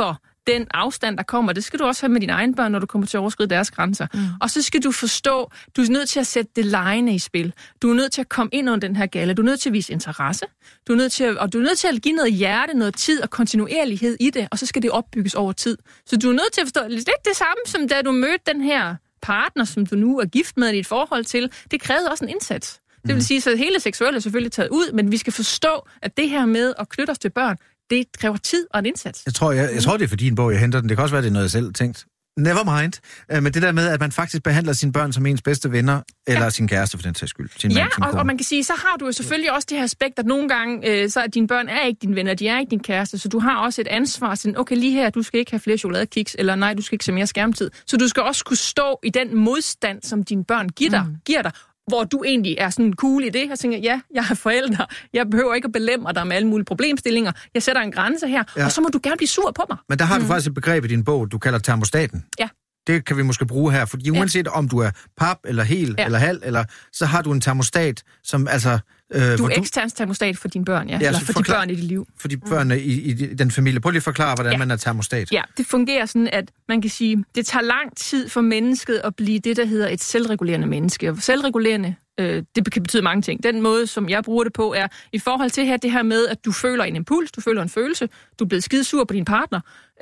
den afstand, der kommer. Det skal du også have med dine egne børn, når du kommer til at overskride deres grænser. Mm. Og så skal du forstå, du er nødt til at sætte det legende i spil. Du er nødt til at komme ind under den her gale. Du er nødt til at vise interesse. Du er nødt til at, og du er nødt til at give noget hjerte, noget tid og kontinuerlighed i det, og så skal det opbygges over tid. Så du er nødt til at forstå lidt det samme, som da du mødte den her partner, som du nu er gift med i et forhold til. Det krævede også en indsats. Det vil sige, at hele seksuelle er selvfølgelig taget ud, men vi skal forstå, at det her med at knytte os til børn, det kræver tid og en indsats. Jeg tror, jeg, jeg tror det er for din bog, jeg henter den. Det kan også være, det er noget, jeg selv har tænkt. Never mind. Men det der med, at man faktisk behandler sine børn som ens bedste venner, eller ja. sin kæreste for den sags skyld. Sin ja, mand, sin og, og man kan sige, så har du jo selvfølgelig også det her aspekt, at nogle gange, øh, så er dine børn er ikke dine venner, de er ikke din kæreste, så du har også et ansvar, sådan, okay, lige her, du skal ikke have flere chokoladekiks, eller nej, du skal ikke se mere skærmtid. Så du skal også kunne stå i den modstand, som dine børn giver dig, mm. giver dig hvor du egentlig er sådan cool i det, og tænker, ja, jeg er forældre, jeg behøver ikke at belemre dig med alle mulige problemstillinger, jeg sætter en grænse her, ja. og så må du gerne blive sur på mig. Men der har mm. du faktisk et begreb i din bog, du kalder termostaten. Ja. Det kan vi måske bruge her, fordi uanset ja. om du er pap, eller hel, ja. eller halv, eller, så har du en termostat, som altså... Øh, du er eksterns termostat for dine børn, ja, ja eller for forklar- de børn i dit liv. For de børn i, i den familie. Prøv lige at forklare, hvordan ja. man er termostat. Ja, det fungerer sådan, at man kan sige, det tager lang tid for mennesket at blive det, der hedder et selvregulerende menneske. Og selvregulerende, øh, det kan betyde mange ting. Den måde, som jeg bruger det på, er i forhold til her, det her med, at du føler en impuls, du føler en følelse, du er blevet skidesur på din partner,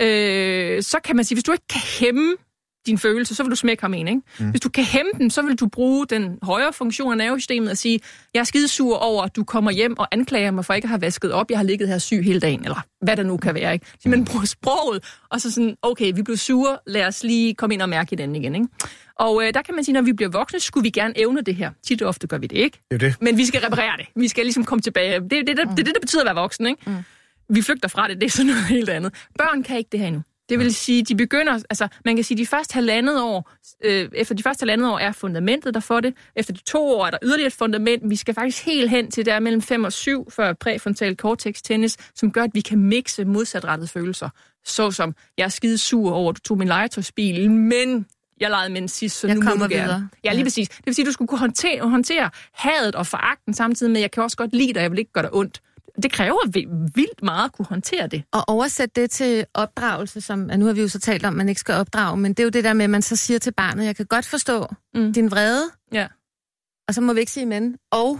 øh, så kan man sige, hvis du ikke kan hæmme din følelse, så vil du smække ham en, ikke? Mm. Hvis du kan hæmme den, så vil du bruge den højere funktion af nervesystemet og sige, jeg er skidesur over, at du kommer hjem og anklager mig for ikke at have vasket op, jeg har ligget her syg hele dagen, eller hvad det nu kan være, ikke? Så man bruger sproget, og så sådan, okay, vi blev sure, lad os lige komme ind og mærke i den igen, ikke? Og øh, der kan man sige, når vi bliver voksne, skulle vi gerne evne det her. Tit og ofte gør vi det ikke. Det er det. Men vi skal reparere det. Vi skal ligesom komme tilbage. Det er det, det, det, det, det betyder at være voksen, ikke? Mm. Vi flygter fra det, det er sådan noget helt andet. Børn kan ikke det her endnu. Det vil sige, de begynder, altså man kan sige, de første halvandet år, øh, efter de første halvandet år er fundamentet der for det. Efter de to år er der yderligere et fundament. Vi skal faktisk helt hen til der mellem fem og syv for præfrontal cortex tennis, som gør, at vi kan mixe modsatrettede følelser. Såsom, jeg er skide sur over, at du tog min legetøjsbil, men jeg legede med den sidst, så jeg nu må du videre. gerne. Ja, lige præcis. Det vil sige, at du skulle kunne håndtere, håndtere hadet og foragten samtidig med, at jeg kan også godt lide dig, jeg vil ikke gøre dig ondt. Det kræver vildt meget at kunne håndtere det. Og oversætte det til opdragelse, som nu har vi jo så talt om, at man ikke skal opdrage, men det er jo det der med, at man så siger til barnet, jeg kan godt forstå mm. din vrede, ja. og så må vi ikke sige men, og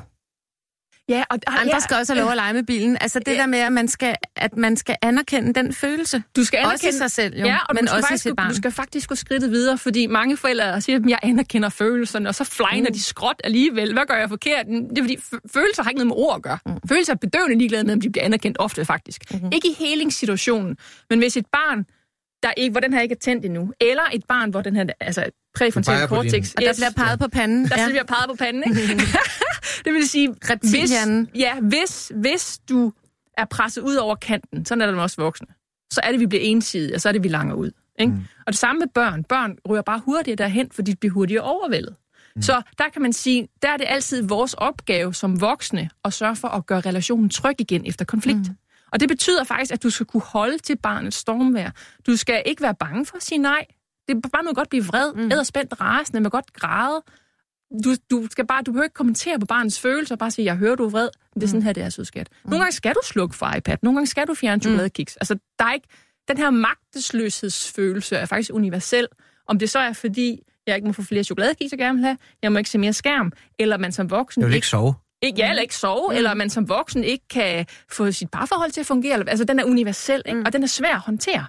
ja, og andre ja, skal også have lov at lege med bilen. Altså det ja. der med, at man, skal, at man skal anerkende den følelse. Du skal anerkende også sig selv, jo, ja, og men også faktisk, sit barn. Du skal faktisk gå skridtet videre, fordi mange forældre siger, at jeg anerkender følelserne, og så flyner mm. de skråt alligevel. Hvad gør jeg forkert? Det er fordi, følelser har ikke noget med ord at gøre. Mm. Følelser er bedøvende ligeglade med, om de bliver anerkendt ofte faktisk. Mm-hmm. Ikke i helingssituationen, men hvis et barn, der ikke, hvor den her ikke er tændt endnu, eller et barn, hvor den her, altså præfrontal cortex... Og der bliver peget på panden. Der ja. bliver peget på panden, ikke? Det vil sige, hvis, ja, hvis, hvis du er presset ud over kanten, sådan er det også voksne, så er det, vi bliver ensidige, og så er det, vi langer ud. Ikke? Mm. Og det samme med børn. Børn ryger bare hurtigere derhen, fordi de bliver hurtigere overvældet. Mm. Så der kan man sige, der er det altid vores opgave som voksne at sørge for at gøre relationen tryg igen efter konflikt. Mm. Og det betyder faktisk, at du skal kunne holde til barnets stormvejr. Du skal ikke være bange for at sige nej. Det er bare noget godt blive vred, mm. edderspændt, rasende, med godt græde. Du, du, skal bare, du behøver ikke kommentere på barnets følelser, bare sige, jeg hører, du er vred. Det er sådan her, det er, sødskat. Mm. Nogle gange skal du slukke for iPad, nogle gange skal du fjerne chokoladekiks. Mm. Altså, der er ikke... Den her magtesløshedsfølelse er faktisk universel. Om det så er, fordi jeg ikke må få flere chokoladekiks, jeg gerne vil have, jeg må ikke se mere skærm, eller man som voksen... Jeg vil ikke sove. Ikke, ja, eller ikke sove, mm. eller man som voksen ikke kan få sit parforhold til at fungere. Altså, den er universel, ikke? Mm. Og den er svær at håndtere.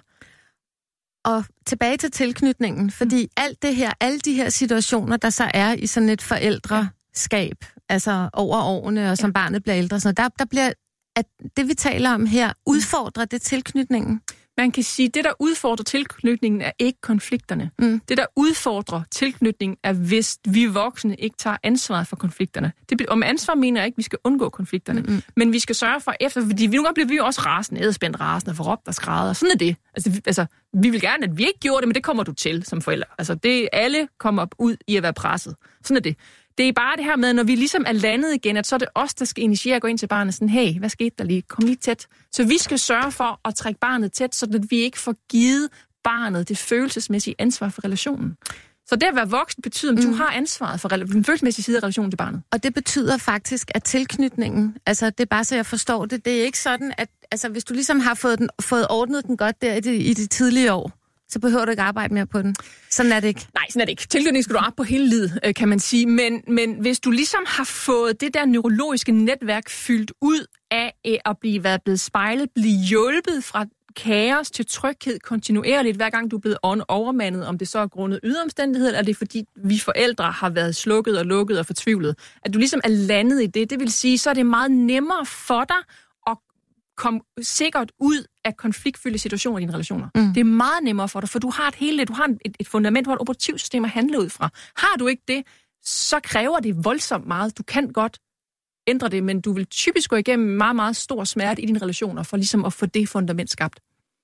Og tilbage til tilknytningen, fordi mm. alt det her, alle de her situationer, der så er i sådan et forældreskab, ja. altså over årene, og som ja. barnet bliver ældre, så der, der bliver, at det vi taler om her, udfordrer det tilknytningen? Man kan sige, at det, der udfordrer tilknytningen, er ikke konflikterne. Mm. Det, der udfordrer tilknytningen, er, hvis vi voksne ikke tager ansvaret for konflikterne. Det, og med ansvar mener jeg ikke, at vi skal undgå konflikterne. Mm-hmm. Men vi skal sørge for efter, fordi vi nogle gange bliver vi jo også rasende, æderspændt rasende, forråbt og skrædder. Sådan er det. Altså vi, altså, vi vil gerne, at vi ikke gjorde det, men det kommer du til som forælder. Altså, det, alle kommer op ud i at være presset. Sådan er det. Det er bare det her med, når vi ligesom er landet igen, at så er det os, der skal initiere at gå ind til barnet sådan, hey, hvad skete der lige? Kom lige tæt. Så vi skal sørge for at trække barnet tæt, så at vi ikke får givet barnet det følelsesmæssige ansvar for relationen. Så det at være voksen betyder, at du mm. har ansvaret for den følelsesmæssige side af relationen til barnet. Og det betyder faktisk, at tilknytningen, altså det er bare så jeg forstår det, det er ikke sådan, at altså, hvis du ligesom har fået, den, fået ordnet den godt der i de, i de tidlige år, så behøver du ikke arbejde mere på den. Sådan er det ikke. Nej, sådan er det ikke. Tilknytning skal du arbejde på hele livet, kan man sige. Men, men hvis du ligesom har fået det der neurologiske netværk fyldt ud af at blive været blevet spejlet, blive hjulpet fra kaos til tryghed kontinuerligt, hver gang du er blevet overmandet, om det så er grundet yderomstændighed, eller det er fordi vi forældre har været slukket og lukket og fortvivlet. At du ligesom er landet i det, det vil sige, så er det meget nemmere for dig at komme sikkert ud af konfliktfyldte situationer i dine relationer. Mm. Det er meget nemmere for dig, for du har et hele, du har et, et fundament, du har et operativt system at handle ud fra. Har du ikke det, så kræver det voldsomt meget. Du kan godt ændre det, men du vil typisk gå igennem meget, meget stor smerte i dine relationer, for ligesom at få det fundament skabt.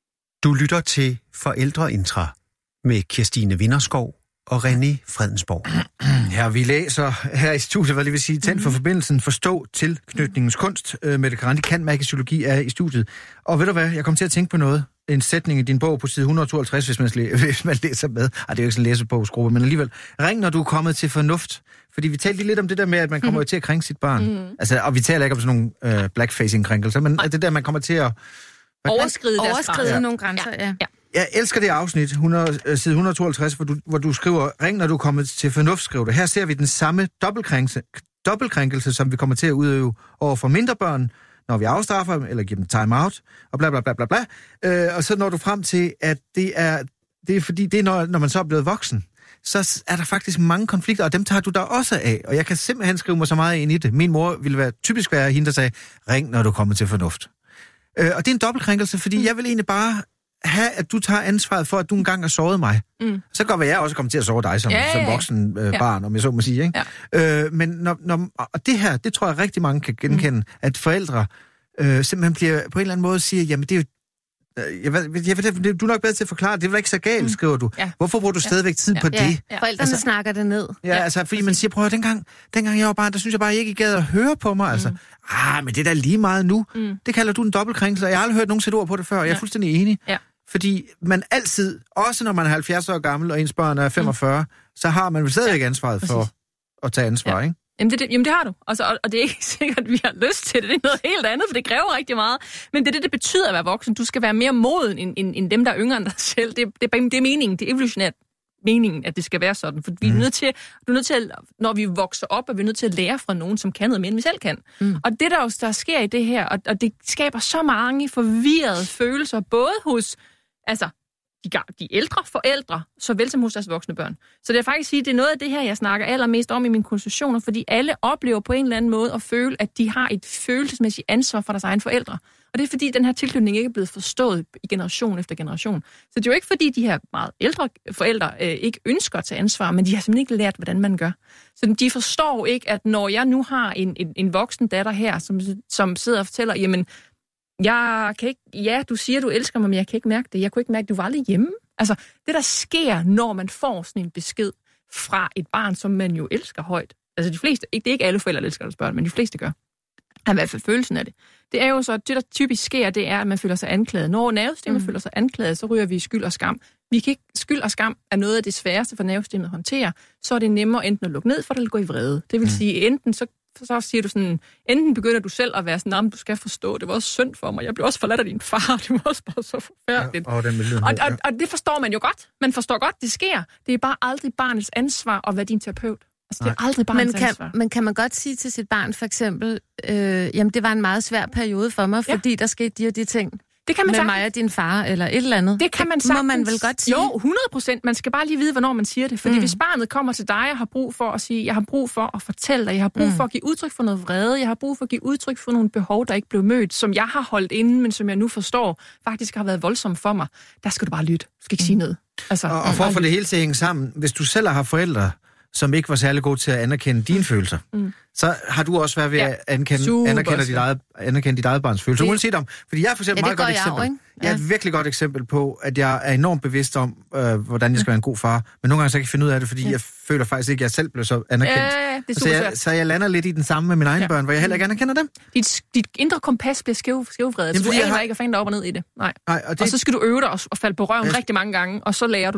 Du lytter til Forældreintra med Kirstine Vinderskov og René Fredensborg. Ja, vi læser her i studiet, hvad det vil sige, Tænd for forbindelsen, forstå tilknytningens kunst. Mette Garanti, kan-magic-psykologi er i studiet. Og ved du hvad, jeg kom til at tænke på noget. En sætning i din bog på side et hundrede og tooghalvtreds, hvis man, hvis man læser med. Ej, det er jo ikke sådan en læsebogsgruppe, men alligevel. Ring, når du er kommet til fornuft. Fordi vi talte lige lidt om det der med, at man kommer mm. til at krænke sit barn. Mm. Altså, og vi taler ikke om sådan nogle øh, blackfacing-krænkelser, men Ej. det der, man kommer til at overskride, overskride ja. nogle grænser, ja. ja. Jeg elsker det afsnit, hundrede, side et hundrede og tooghalvtreds, hvor du, hvor du skriver, ring når du er kommet til fornuft, skriver du. Her ser vi den samme dobbeltkrænkelse, dobbeltkrænkelse, som vi kommer til at udøve over for mindre børn, når vi afstraffer dem, eller giver dem time-out, og bla bla bla bla bla. Øh, og så når du frem til, at det er, det er fordi, det er når, når man så er blevet voksen, så er der faktisk mange konflikter, og dem tager du der også af. Og jeg kan simpelthen skrive mig så meget ind i det. Min mor ville være, typisk være hende, der sagde, ring når du kommer til fornuft. Øh, og det er en dobbeltkrænkelse, fordi mm. jeg vil egentlig bare have, at du tager ansvaret for, at du engang har såret mig. Mm. Så går jeg også kommer til at såre dig som, ja, ja, ja. som voksen øh, barn, ja. om jeg så må sige. Ikke? Ja. Øh, men når, når, og det her, det tror jeg rigtig mange kan genkende, mm. at forældre øh, simpelthen bliver på en eller anden måde siger, jamen det er jo, jeg ved, jeg ved, du er nok bedre til at forklare, det er vel ikke så galt, mm. skriver du. Ja. Hvorfor bruger du stadigvæk tid ja. på ja. det? Ja. Forældrene altså, snakker det ned. Ja, ja. altså fordi man siger, prøv at dengang, dengang jeg var barn, der synes jeg bare, ikke I gad at høre på mig. Altså, mm. ah, men det er da lige meget nu. Mm. Det kalder du en dobbeltkrænkelse, og jeg har aldrig hørt nogen sætte ord på det før, og jeg er ja. fuldstændig enig. Ja. Fordi man altid, også når man er halvfjerds år gammel, og ens børn er femogfyrre, mm. så har man vel stadigvæk ja. ansvaret for Præcis. at tage ansvar, ja. ikke? Jamen det, det, jamen det har du, altså, og, og det er ikke sikkert, at vi har lyst til det. Det er noget helt andet, for det kræver rigtig meget. Men det er det, det betyder at være voksen. Du skal være mere moden end, end, end dem, der er yngre end dig selv. Det, det, det er meningen, det er evolutionært meningen, at det skal være sådan. For vi er nødt til, du er nødt til at, når vi vokser op, er vi nødt til at lære fra nogen, som kan noget mere, end vi selv kan. Mm. Og det, der, der sker i det her, og, og det skaber så mange forvirrede følelser, både hos altså, de, de ældre forældre, såvel som hos deres voksne børn. Så det er faktisk sige, det er noget af det her, jeg snakker allermest om i mine konsultationer, fordi alle oplever på en eller anden måde at føle, at de har et følelsesmæssigt ansvar for deres egne forældre. Og det er fordi, den her tilknytning ikke er blevet forstået i generation efter generation. Så det er jo ikke fordi, de her meget ældre forældre øh, ikke ønsker at tage ansvar, men de har simpelthen ikke lært, hvordan man gør. Så de forstår ikke, at når jeg nu har en, en, en voksen datter her, som, som sidder og fortæller, jamen, jeg kan ikke, ja, du siger, du elsker mig, men jeg kan ikke mærke det. Jeg kunne ikke mærke, at du var aldrig hjemme. Altså, det der sker, når man får sådan en besked fra et barn, som man jo elsker højt. Altså, de fleste, det er ikke alle forældre, der elsker deres børn, men de fleste gør. I hvert fald følelsen af det. Det er jo så, det der typisk sker, det er, at man føler sig anklaget. Når nervesystemet mm. føler sig anklaget, så ryger vi i skyld og skam. Vi kan ikke, skyld og skam er noget af det sværeste for nervesystemet at håndtere. Så er det nemmere enten at lukke ned for det, eller gå i vrede. Det vil mm. sige, enten så så siger du sådan, enten begynder du selv at være sådan, nah, du skal forstå, det var også synd for mig, jeg blev også forladt af din far, det var også bare så forfærdeligt. Ja, og, den og, og, og det forstår man jo godt. Man forstår godt, det sker. Det er bare aldrig barnets ansvar at være din terapeut. Altså, det er aldrig barnets men kan, ansvar. Men kan man godt sige til sit barn, for eksempel, øh, jamen det var en meget svær periode for mig, fordi ja. der skete de og de ting. Det kan man med sagtens. mig og din far, eller et eller andet. Det kan man sagtens. Må man vel godt sige? Jo, hundrede procent. Man skal bare lige vide, hvornår man siger det. Fordi mm. hvis barnet kommer til dig og har brug for at sige, jeg har brug for at fortælle dig, jeg har brug mm. for at give udtryk for noget vrede, jeg har brug for at give udtryk for nogle behov, der ikke blev mødt, som jeg har holdt inde, men som jeg nu forstår, faktisk har været voldsomt for mig. Der skal du bare lytte. Du skal ikke sige noget. Altså, og, og for at få det hele til at hænge sammen, hvis du selv har forældre, som ikke var særlig gode til at anerkende dine følelser, mm. så har du også været ved ja. at anerkende, anerkende, dit eget, anerkende dit eget barns følelser. Uanset om, fordi jeg er for eksempel ja, meget godt eksempel. Jeg, ja. jeg er et virkelig godt eksempel på, at jeg er enormt bevidst om, øh, hvordan jeg skal være en god far. Men nogle gange så kan jeg finde ud af det, fordi ja. jeg føler faktisk ikke, at jeg selv blev så anerkendt. Ja, ja, ja. Det er så, jeg, så jeg lander lidt i den samme med mine egne ja. børn, hvor jeg heller ikke anerkender dem. Dit, dit indre kompas bliver skæv, skævvredet, så du aner har... ikke at finde dig op og ned i det. Nej. Nej og, det... og så skal du øve dig og, og falde på røven jeg... rigtig mange gange, og så lærer du det.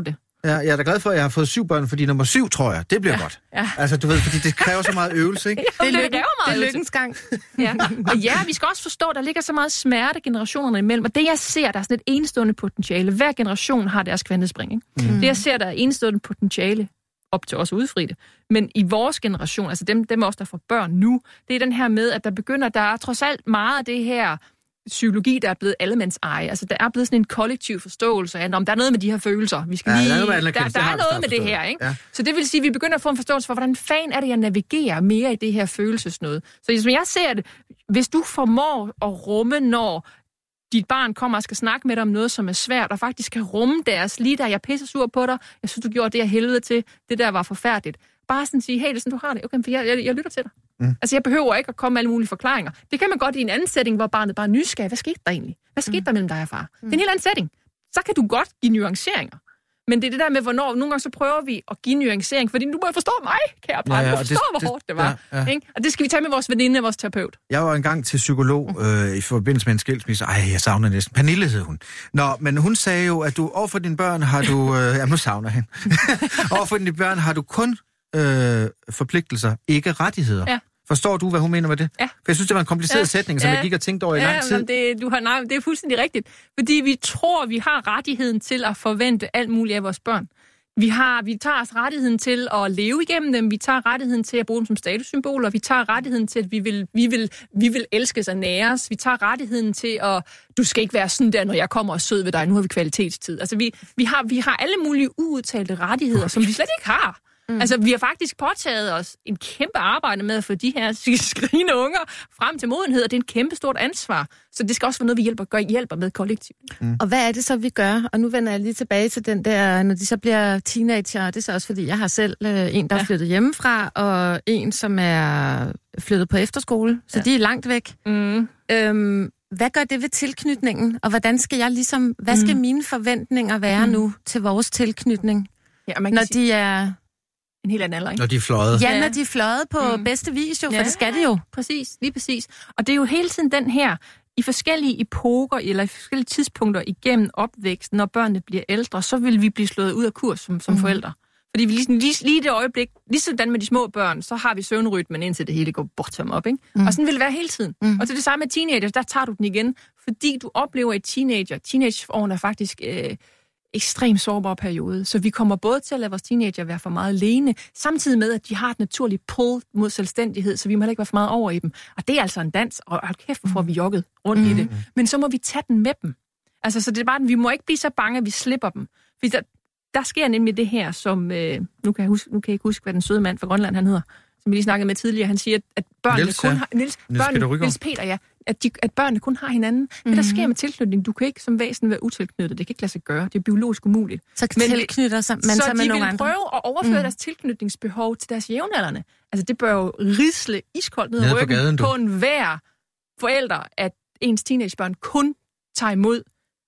Ja, jeg er da glad for, at jeg har fået syv børn, fordi nummer syv, tror jeg, det bliver ja. godt. Ja. Altså, du ved, fordi det kræver så meget øvelse, ikke? Ja, Det er, det lykken, kræver meget det er øvelse. lykkens gang. Ja. Og ja, vi skal også forstå, at der ligger så meget smerte generationerne imellem. Og det, jeg ser, der er sådan et enestående potentiale. Hver generation har deres kvantespring, ikke? Mm. Det, jeg ser, der er enestående potentiale op til os at udfri det. Men i vores generation, altså dem, dem også, der får børn nu, det er den her med, at der begynder, der er trods alt meget af det her psykologi, der er blevet allemands eje. Altså, der er blevet sådan en kollektiv forståelse af, om der er noget med de her følelser. Vi skal Ja, lige... der er Der, noget, der, der er noget med det her, ikke? Ja. Så det vil sige, at vi begynder at få en forståelse for, hvordan fanden er det, jeg navigerer mere i det her følelsesnød. Så som jeg ser det, hvis du formår at rumme, når dit barn kommer og skal snakke med dig om noget, som er svært, og faktisk kan rumme deres, lige der, jeg pisser sur på dig, jeg synes, du gjorde det, jeg helvede til, det der var forfærdeligt. Bare sådan sige, hey, det er sådan, du har det. Okay, for jeg, jeg, jeg lytter til dig. Mm. Altså, jeg behøver ikke at komme med alle mulige forklaringer. Det kan man godt i en anden setting, hvor barnet bare er nysgerrig. Hvad skete der egentlig? Hvad skete mm. der mellem dig og far? Mm. Det er en helt anden setting. Så kan du godt give nuanceringer. Men det er det der med, hvornår nogle gange så prøver vi at give nuancering, fordi du må forstå mig, kære barn. Ja, ja, du forstår, det, hvor det, hårdt det var. Ja, ja. Ikke? Og det skal vi tage med vores veninde og vores terapeut. Jeg var engang til psykolog øh, i forbindelse med en skilsmisse. Ej, jeg savner næsten. Pernille hed hun. Nå, men hun sagde jo, at du overfor dine børn har du... Øh, ja, nu savner hende. Overfor dine børn har du kun øh, forpligtelser, ikke rettigheder. Ja. Forstår du, hvad hun mener med det? Ja. For jeg synes, det var en kompliceret ja. sætning, som ja. jeg gik og tænkte over i ja, lang tid. Det, du har, nej, det er fuldstændig rigtigt. Fordi vi tror, vi har rettigheden til at forvente alt muligt af vores børn. Vi, har, vi tager os rettigheden til at leve igennem dem, vi tager rettigheden til at bruge dem som statussymboler, vi tager rettigheden til, at vi vil, vi vil, vi vil elskes og næres, vi tager rettigheden til at, du skal ikke være sådan der, når jeg kommer og sød ved dig, nu har vi kvalitetstid. Altså, vi, vi, har, vi har alle mulige uudtalte rettigheder, som vi slet ikke har. Mm. Altså, vi har faktisk påtaget os en kæmpe arbejde med at få de her skrigende unger frem til modenhed, og det er en kæmpe stort ansvar. Så det skal også være noget, vi hjælper, gør, hjælper med kollektivt. Mm. Og hvad er det så, vi gør? Og nu vender jeg lige tilbage til den der, når de så bliver teenager, det er så også, fordi jeg har selv øh, en, der ja. er flyttet hjemmefra, og en, som er flyttet på efterskole, så ja. de er langt væk. Mm. Øhm, hvad gør det ved tilknytningen? Og hvordan skal jeg ligesom, hvad skal mm. mine forventninger være mm. nu til vores tilknytning, ja, man kan når sige... de er... En helt anden alder, ikke? Når de er fløjet. Ja, når de er fløjet på mm. bedste vis jo, for ja, det skal det jo. Præcis, lige præcis. Og det er jo hele tiden den her, i forskellige epoker, eller i forskellige tidspunkter igennem opvæksten, når børnene bliver ældre, så vil vi blive slået ud af kurs som, som mm. forældre. Fordi vi lige, lige, lige det øjeblik, lige sådan med de små børn, så har vi søvnrytmen, indtil det hele går bottom up, ikke? Mm. Og sådan vil det være hele tiden. Mm. Og til det samme med teenagers, der tager du den igen, fordi du oplever et teenager. Teenageårene er faktisk... Øh, ekstremt sårbar periode. Så vi kommer både til at lade vores teenager være for meget alene, samtidig med, at de har et naturligt pull mod selvstændighed, så vi må heller ikke være for meget over i dem. Og det er altså en dans, og hold kæft, hvor får vi jogget rundt mm. i det. Men så må vi tage den med dem. Altså, så det er bare, vi må ikke blive så bange, at vi slipper dem. Fordi der, der sker nemlig det her, som, øh, nu, kan jeg huske, nu kan jeg ikke huske, hvad den søde mand fra Grønland, han hedder, som vi lige snakkede med tidligere, han siger, at børnene Niels, kun ja. har... Niels, børnene, Niels Peter, ja. At, de, at børnene kun har hinanden. Mm-hmm. Det, der sker med tilknytning, du kan ikke som væsen være utilknyttet. Det kan ikke lade sig gøre. Det er biologisk umuligt. Så kan tilknytter sig, men så, så med de nogle vil andre. prøve at overføre mm. deres tilknytningsbehov til deres jævnaldrende. Altså, det bør jo risle iskoldt ned ad ryggen på, gaden, på enhver forælder, at ens teenagebørn kun tager imod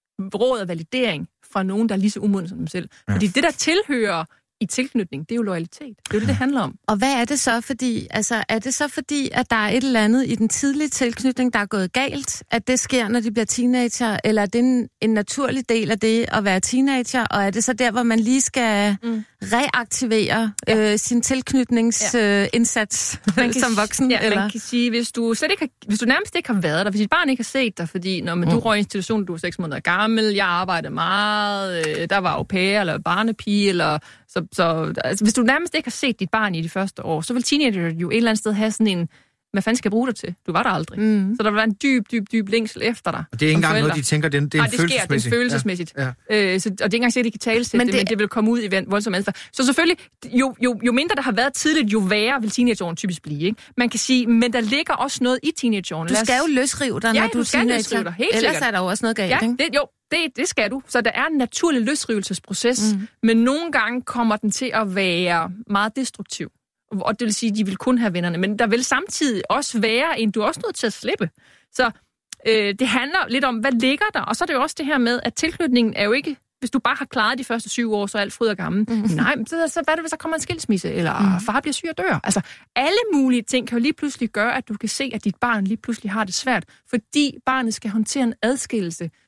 råd og validering fra nogen, der er lige så umodne som dem selv. Ja. Fordi det, der tilhører i tilknytning, det er jo loyalitet. Det er jo det, det handler om. Og hvad er det så, fordi, altså, er det så fordi, at der er et eller andet i den tidlige tilknytning, der er gået galt, at det sker, når de bliver teenager, eller er det en, en naturlig del af det at være teenager, og er det så der, hvor man lige skal mm. reaktivere ja. øh, sin tilknytningsindsats ja. øh, som voksen? Ja, eller? Man kan sige, hvis du, slet ikke har, hvis du nærmest ikke har været der, hvis dit barn ikke har set dig, fordi når man, mm. du røg i institutionen, du er seks måneder gammel, jeg arbejdede meget, øh, der var au pair, eller barnepige, eller Så, så altså, hvis du nærmest ikke har set dit barn i de første år, så vil teenager jo et eller andet sted have sådan en, hvad fanden skal jeg bruge dig til? Du var der aldrig. Mm. Så der vil være en dyb, dyb, dyb længsel efter dig. Og det er ikke engang noget, de tænker, det er, det er Nej, en det sker, det er følelsesmæssigt. Ja. Ja. Øh, så, og det er ikke engang sikkert, at de kan tale til det, det, men det vil komme ud i voldsom adfærd. Så selvfølgelig, jo, jo, jo mindre der har været tidligt, jo værre vil teenageårene typisk blive. Ikke? Man kan sige, men der ligger også noget i teenageårene. Du skal jo løsrive dig, ja, når du, du skal løsrive dig, helt ellers sikkert. er der jo også noget galt, ja, ikke? Det, jo, det, det skal du. Så der er en naturlig løsrivelsesproces, mm. men nogle gange kommer den til at være meget destruktiv. Og det vil sige, at de vil kun have vennerne. Men der vil samtidig også være en, du er også nødt til at slippe. Så øh, det handler lidt om, hvad ligger der? Og så er det jo også det her med, at tilknytningen er jo ikke, hvis du bare har klaret de første syv år, så er alt fryd og gammel. Mm-hmm. Nej, så, så hvad er det, hvis der kommer en skilsmisse? Eller mm. far bliver syg og dør? Altså, alle mulige ting kan jo lige pludselig gøre, at du kan se, at dit barn lige pludselig har det svært. Fordi barnet skal håndtere en adskillelse,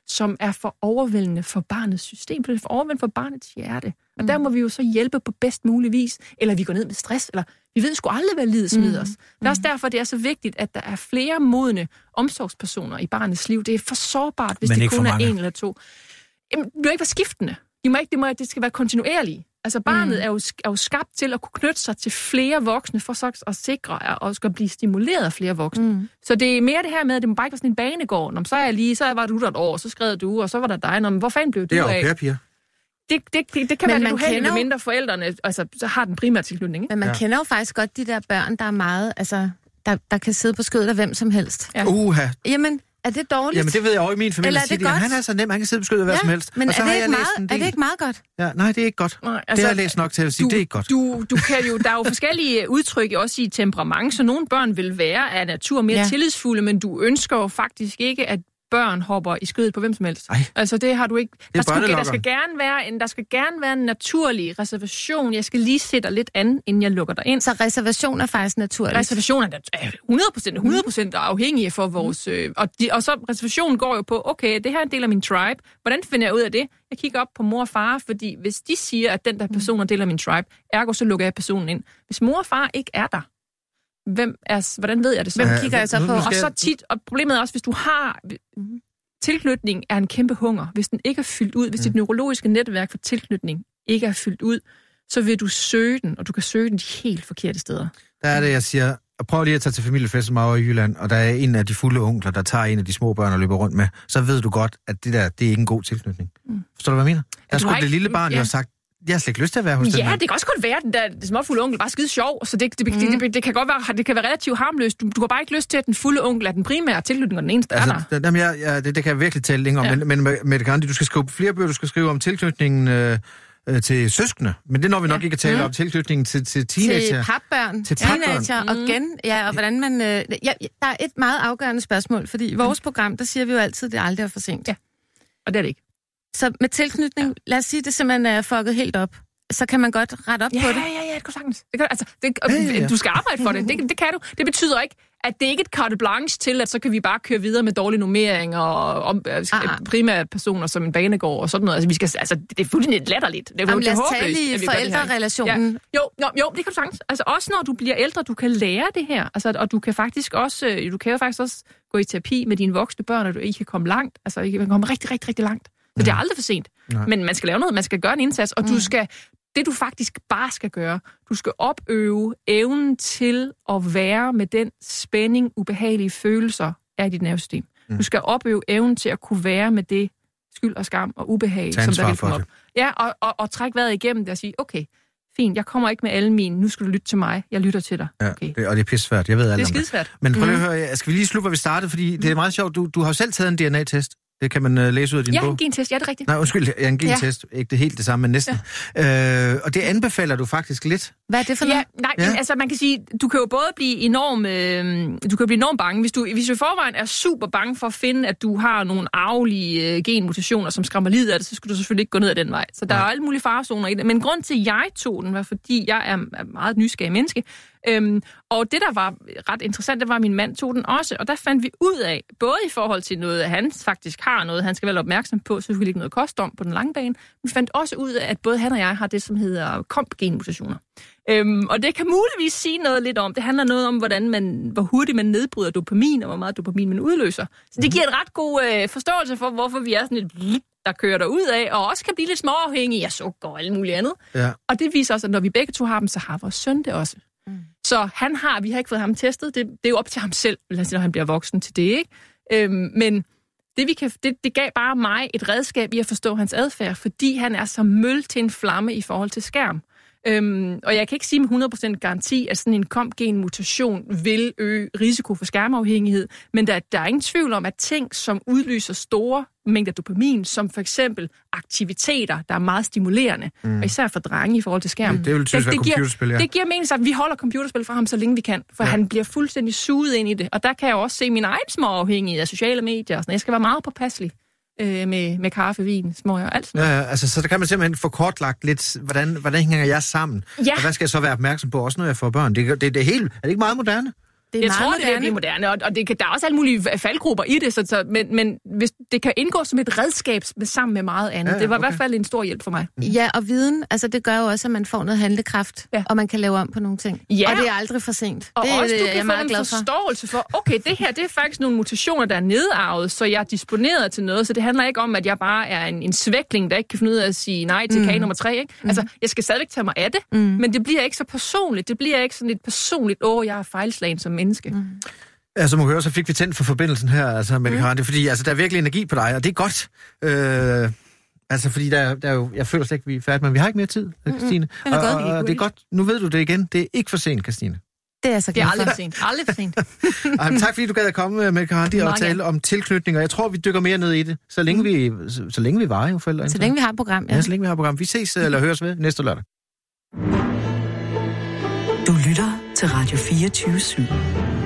som er for overvældende for barnets system, for det er for overvældende for barnets hjerte. Og der må vi jo så hjælpe på bedst mulig vis, eller vi går ned med stress, eller vi ved sgu aldrig, hvad livet smider os. Mm. Det er også derfor, det er så vigtigt, at der er flere modne omsorgspersoner i barnets liv. Det er for sårbart, hvis det kun er en eller to. Jamen, det må ikke være skiftende. De må ikke, det, må, det skal være kontinuerligt. Altså barnet mm. er, jo, er jo skabt til at kunne knytte sig til flere voksne, for så at sikre og skal blive stimuleret af flere voksne. Mm. Så det er mere det her med, at det må bare ikke være sådan en banegård. Nå, så er jeg lige, så var du der et år, så skrev du, og så var der dig. Nå, hvor fanden blev du af? Det er jo pærepiger. Det, det, det, det kan men være lidt uheldigt, mindre forældrene altså, så har den primære tilknytning. Ikke? Men man ja. kender jo faktisk godt de der børn, der er meget, altså, der, der kan sidde på skødet af hvem som helst. Ja. Uha. Jamen, er det dårligt? Jamen, det ved jeg også i min familie. Eller er det siger, han er så nem, han kan sidde på skødet af hvad ja, som helst. Men og så er, det har ikke jeg meget, er det ikke meget godt? Ja, nej, det er ikke godt. Nej, altså, det har jeg læst nok til at sige, du, det er ikke godt. Du, du kan jo, der er jo forskellige udtryk også i temperament, så nogle børn vil være af natur mere ja. tillidsfulde, men du ønsker jo faktisk ikke, at børn hopper i skødet på hvem som helst. Ej. Altså det har du ikke. Der skal, der skal gerne være en der skal gerne være en naturlig reservation. Jeg skal lige sætte dig lidt an, inden jeg lukker dig ind. Så reservation er faktisk naturligt. Reservation er hundrede procent hundrede procent afhængige for vores øh, og, de, og så reservationen går jo på okay, det her er en del af min tribe. Hvordan finder jeg ud af det? Jeg kigger op på mor og far, fordi hvis de siger at den der person er del af min tribe, ergo så lukker jeg personen ind. Hvis mor og far ikke er der, Hvem er, hvordan ved jeg det så? Hvem kigger jeg så på? Og så tit, og problemet er også, hvis du har tilknytning er en kæmpe hunger. Hvis den ikke er fyldt ud, hvis dit neurologiske netværk for tilknytning ikke er fyldt ud, så vil du søge den, og du kan søge den de helt forkerte steder. Der er det, jeg siger, prøv lige at tage til familiefest med i Jylland, og der er en af de fulde onkler, der tager en af de små børn og løber rundt med, så ved du godt, at det der, det er ikke en god tilknytning. Mm. Forstår du, hvad jeg mener? Der er sgu det lille barn, ja. Der har sagt, jeg har slet ikke lyst til at være hos ja, den her. Ja, det kan også godt være, at den der småfulde onkel bare skide sjov, så det, det, det, mm. det, det, kan godt være, det kan være relativt harmløst. Du, du har bare ikke lyst til, at den fulde onkel er den primære tilknytning, og den eneste altså, er der. Jamen, jeg, jeg, det, det kan jeg virkelig tale længere om, ja. men, men Mette Grandi, du skal skrive flere bøger, du skal skrive om tilknytningen øh, øh, til søskende, men det når vi nok ja. ikke at tale mm. om tilknytningen til, til teenager. Til papbørn, til teenager, mm. og gen, ja, og hvordan man... Øh, ja, der er et meget afgørende spørgsmål, fordi i vores program, der siger vi jo altid, at det aldrig er for sent. Ja, og det er det ikke. Så med tilknytning, ja. lad os sige, det simpelthen er fucket helt op. Så kan man godt rette op ja, på det. Ja, ja, ja, det kan sagtens. Det kan, altså, det, ja, ja, ja. Du skal arbejde for det. det. Det kan du. Det betyder ikke, at det ikke er et carte blanche til, at så kan vi bare køre videre med dårlig nummering og om, ah, primære personer som en banegård og sådan noget. Altså, vi skal, altså, det er fuldstændig latterligt. Det er Jamen, lad os tale i forældrerelationen. Ja. Jo, jo, jo, det kan du sagtens. Altså, også når du bliver ældre, du kan lære det her. Altså, og du kan faktisk også, du kan jo faktisk også gå i terapi med dine voksne børn, og du I kan komme langt. Altså, I kan komme rigtig, rigtig, rigtig langt. Så mm. det er aldrig for sent. Nej. Men man skal lave noget, man skal gøre en indsats, og mm. du skal... Det du faktisk bare skal gøre, du skal opøve evnen til at være med den spænding, ubehagelige følelser af i dit nervesystem. Mm. Du skal opøve evnen til at kunne være med det skyld og skam og ubehag, som der vil komme op. Ja, og, og, og trække vejret igennem det og sige, okay, fint, jeg kommer ikke med alle mine, nu skal du lytte til mig, jeg lytter til dig. Ja, okay. det, og det er pissesvært, jeg ved alt om det. Det er skidesvært. Men prøv lige at høre, skal vi lige slutte, hvor vi startede, fordi mm. det er meget sjovt, du, du har jo selv taget en D N A-test. Det kan man uh, læse ud af din ja, bog. Ja, en gentest, ja, det er rigtigt. Nej, undskyld, ja, en gentest. Ja. Ikke det helt det samme, men næsten. Ja. Øh, og det anbefaler du faktisk lidt. Hvad er det for noget? Ja, nej, ja. Men, altså man kan sige, du kan jo både blive enormt, øh, du kan blive enormt bange. Hvis du, hvis du i forvejen er super bange for at finde, at du har nogle arvelige øh, genmutationer, som skræmmer livet af det, så skal du selvfølgelig ikke gå ned ad den vej. Så der ja. er alle mulige farezoner i det. Men grund til, at jeg tog den, var fordi, jeg er meget nysgerrig menneske. Øhm, og det, der var ret interessant, det var, at min mand tog den også. Og der fandt vi ud af, både i forhold til noget, at han faktisk har noget, han skal være opmærksom på, så selvfølgelig ikke noget kost om på den lange bane. Vi fandt også ud af, at både han og jeg har det, som hedder komp-genmutationer. Øhm, og det kan muligvis sige noget lidt om. Det handler noget om, hvordan man, hvor hurtigt man nedbryder dopamin, og hvor meget dopamin man udløser. Så det giver en ret god øh, forståelse for, hvorfor vi er sådan et der kører der ud af, og også kan blive lidt småafhængige af sukker og alt muligt andet. Ja. Og det viser også, at når vi begge to har dem, så har vores søn det også. Mm. Så han har, vi har ikke fået ham testet, det, det er jo op til ham selv, når han bliver voksen til det, ikke? Øhm, men det, vi kan, det, det gav bare mig et redskab i at forstå hans adfærd, fordi han er så møl til en flamme i forhold til skærm. Øhm, og jeg kan ikke sige med hundrede procent garanti, at sådan en komp-gen-mutation vil øge risiko for skærmafhængighed, men der, der er ingen tvivl om, at ting, som udløser store mængder dopamin, som for eksempel aktiviteter, der er meget stimulerende, mm. og især for drenge i forhold til skærm. Det, det vil typisk være computerspil, ja. Det giver mening, at vi holder computerspil fra ham, så længe vi kan, for ja. han bliver fuldstændig suget ind i det. Og der kan jeg også se min egen småafhængighed af sociale medier og sådan. Jeg skal være meget påpasselig øh, med, med kaffe, vin, smøger og alt sådan noget. Ja, altså, så der kan man simpelthen få kortlagt lidt, hvordan, hvordan hænger jeg sammen? Ja. Og hvad skal jeg så være opmærksom på, også når jeg får børn? Det, det, det er, helt, er det ikke meget moderne? Det er jeg meget tror, moderne. det er blive moderne, og, og det kan, der er også alle mulige faldgrupper i det, så, så, men, men hvis det kan indgå som et redskab med, sammen med meget andet. Ja, ja, det var okay. i hvert fald en stor hjælp for mig. Ja, og viden, altså det gør jo også, at man får noget handlekraft, ja. og man kan lave om på nogle ting. Ja. Og det er aldrig for sent. Og det er også, det, du jeg kan er få meget en glad for. forståelse for, okay, det her, det er faktisk nogle mutationer, der er nedarvet, så jeg er disponeret til noget, så det handler ikke om, at jeg bare er en, en svækling, der ikke kan finde ud af at sige nej til mm. kage nummer tre, ikke? Altså, jeg skal stadigvæk tage mig af det, mm. men det bliver ikke så personligt. Det bliver ikke sådan et personligt, åh, jeg er fejlslagen som menneske. Mm. Altså, man kan høre, så fik vi tændt for forbindelsen her, altså, med mm. Karandi, fordi altså, der er virkelig energi på dig, og det er godt. Øh, altså, fordi der, der er jo, jeg føler slet ikke, vi er færdige, men vi har ikke mere tid, Christine. Mm-hmm. Og, og, og det er godt. Nu ved du det igen. Det er ikke for sent, Christine. Det er så glad for. Det er aldrig for sent. Aldrig for sent. Ej, tak fordi du gad at komme med Karandi og tale om tilknytning, og jeg tror, vi dykker mere ned i det, så længe vi, så, så længe vi var jo forældre. Så længe vi har et program, ja. Ja, så længe vi har et program. Vi ses eller høres ved næste lørdag. Du lytter til Radio fireogtyve syv.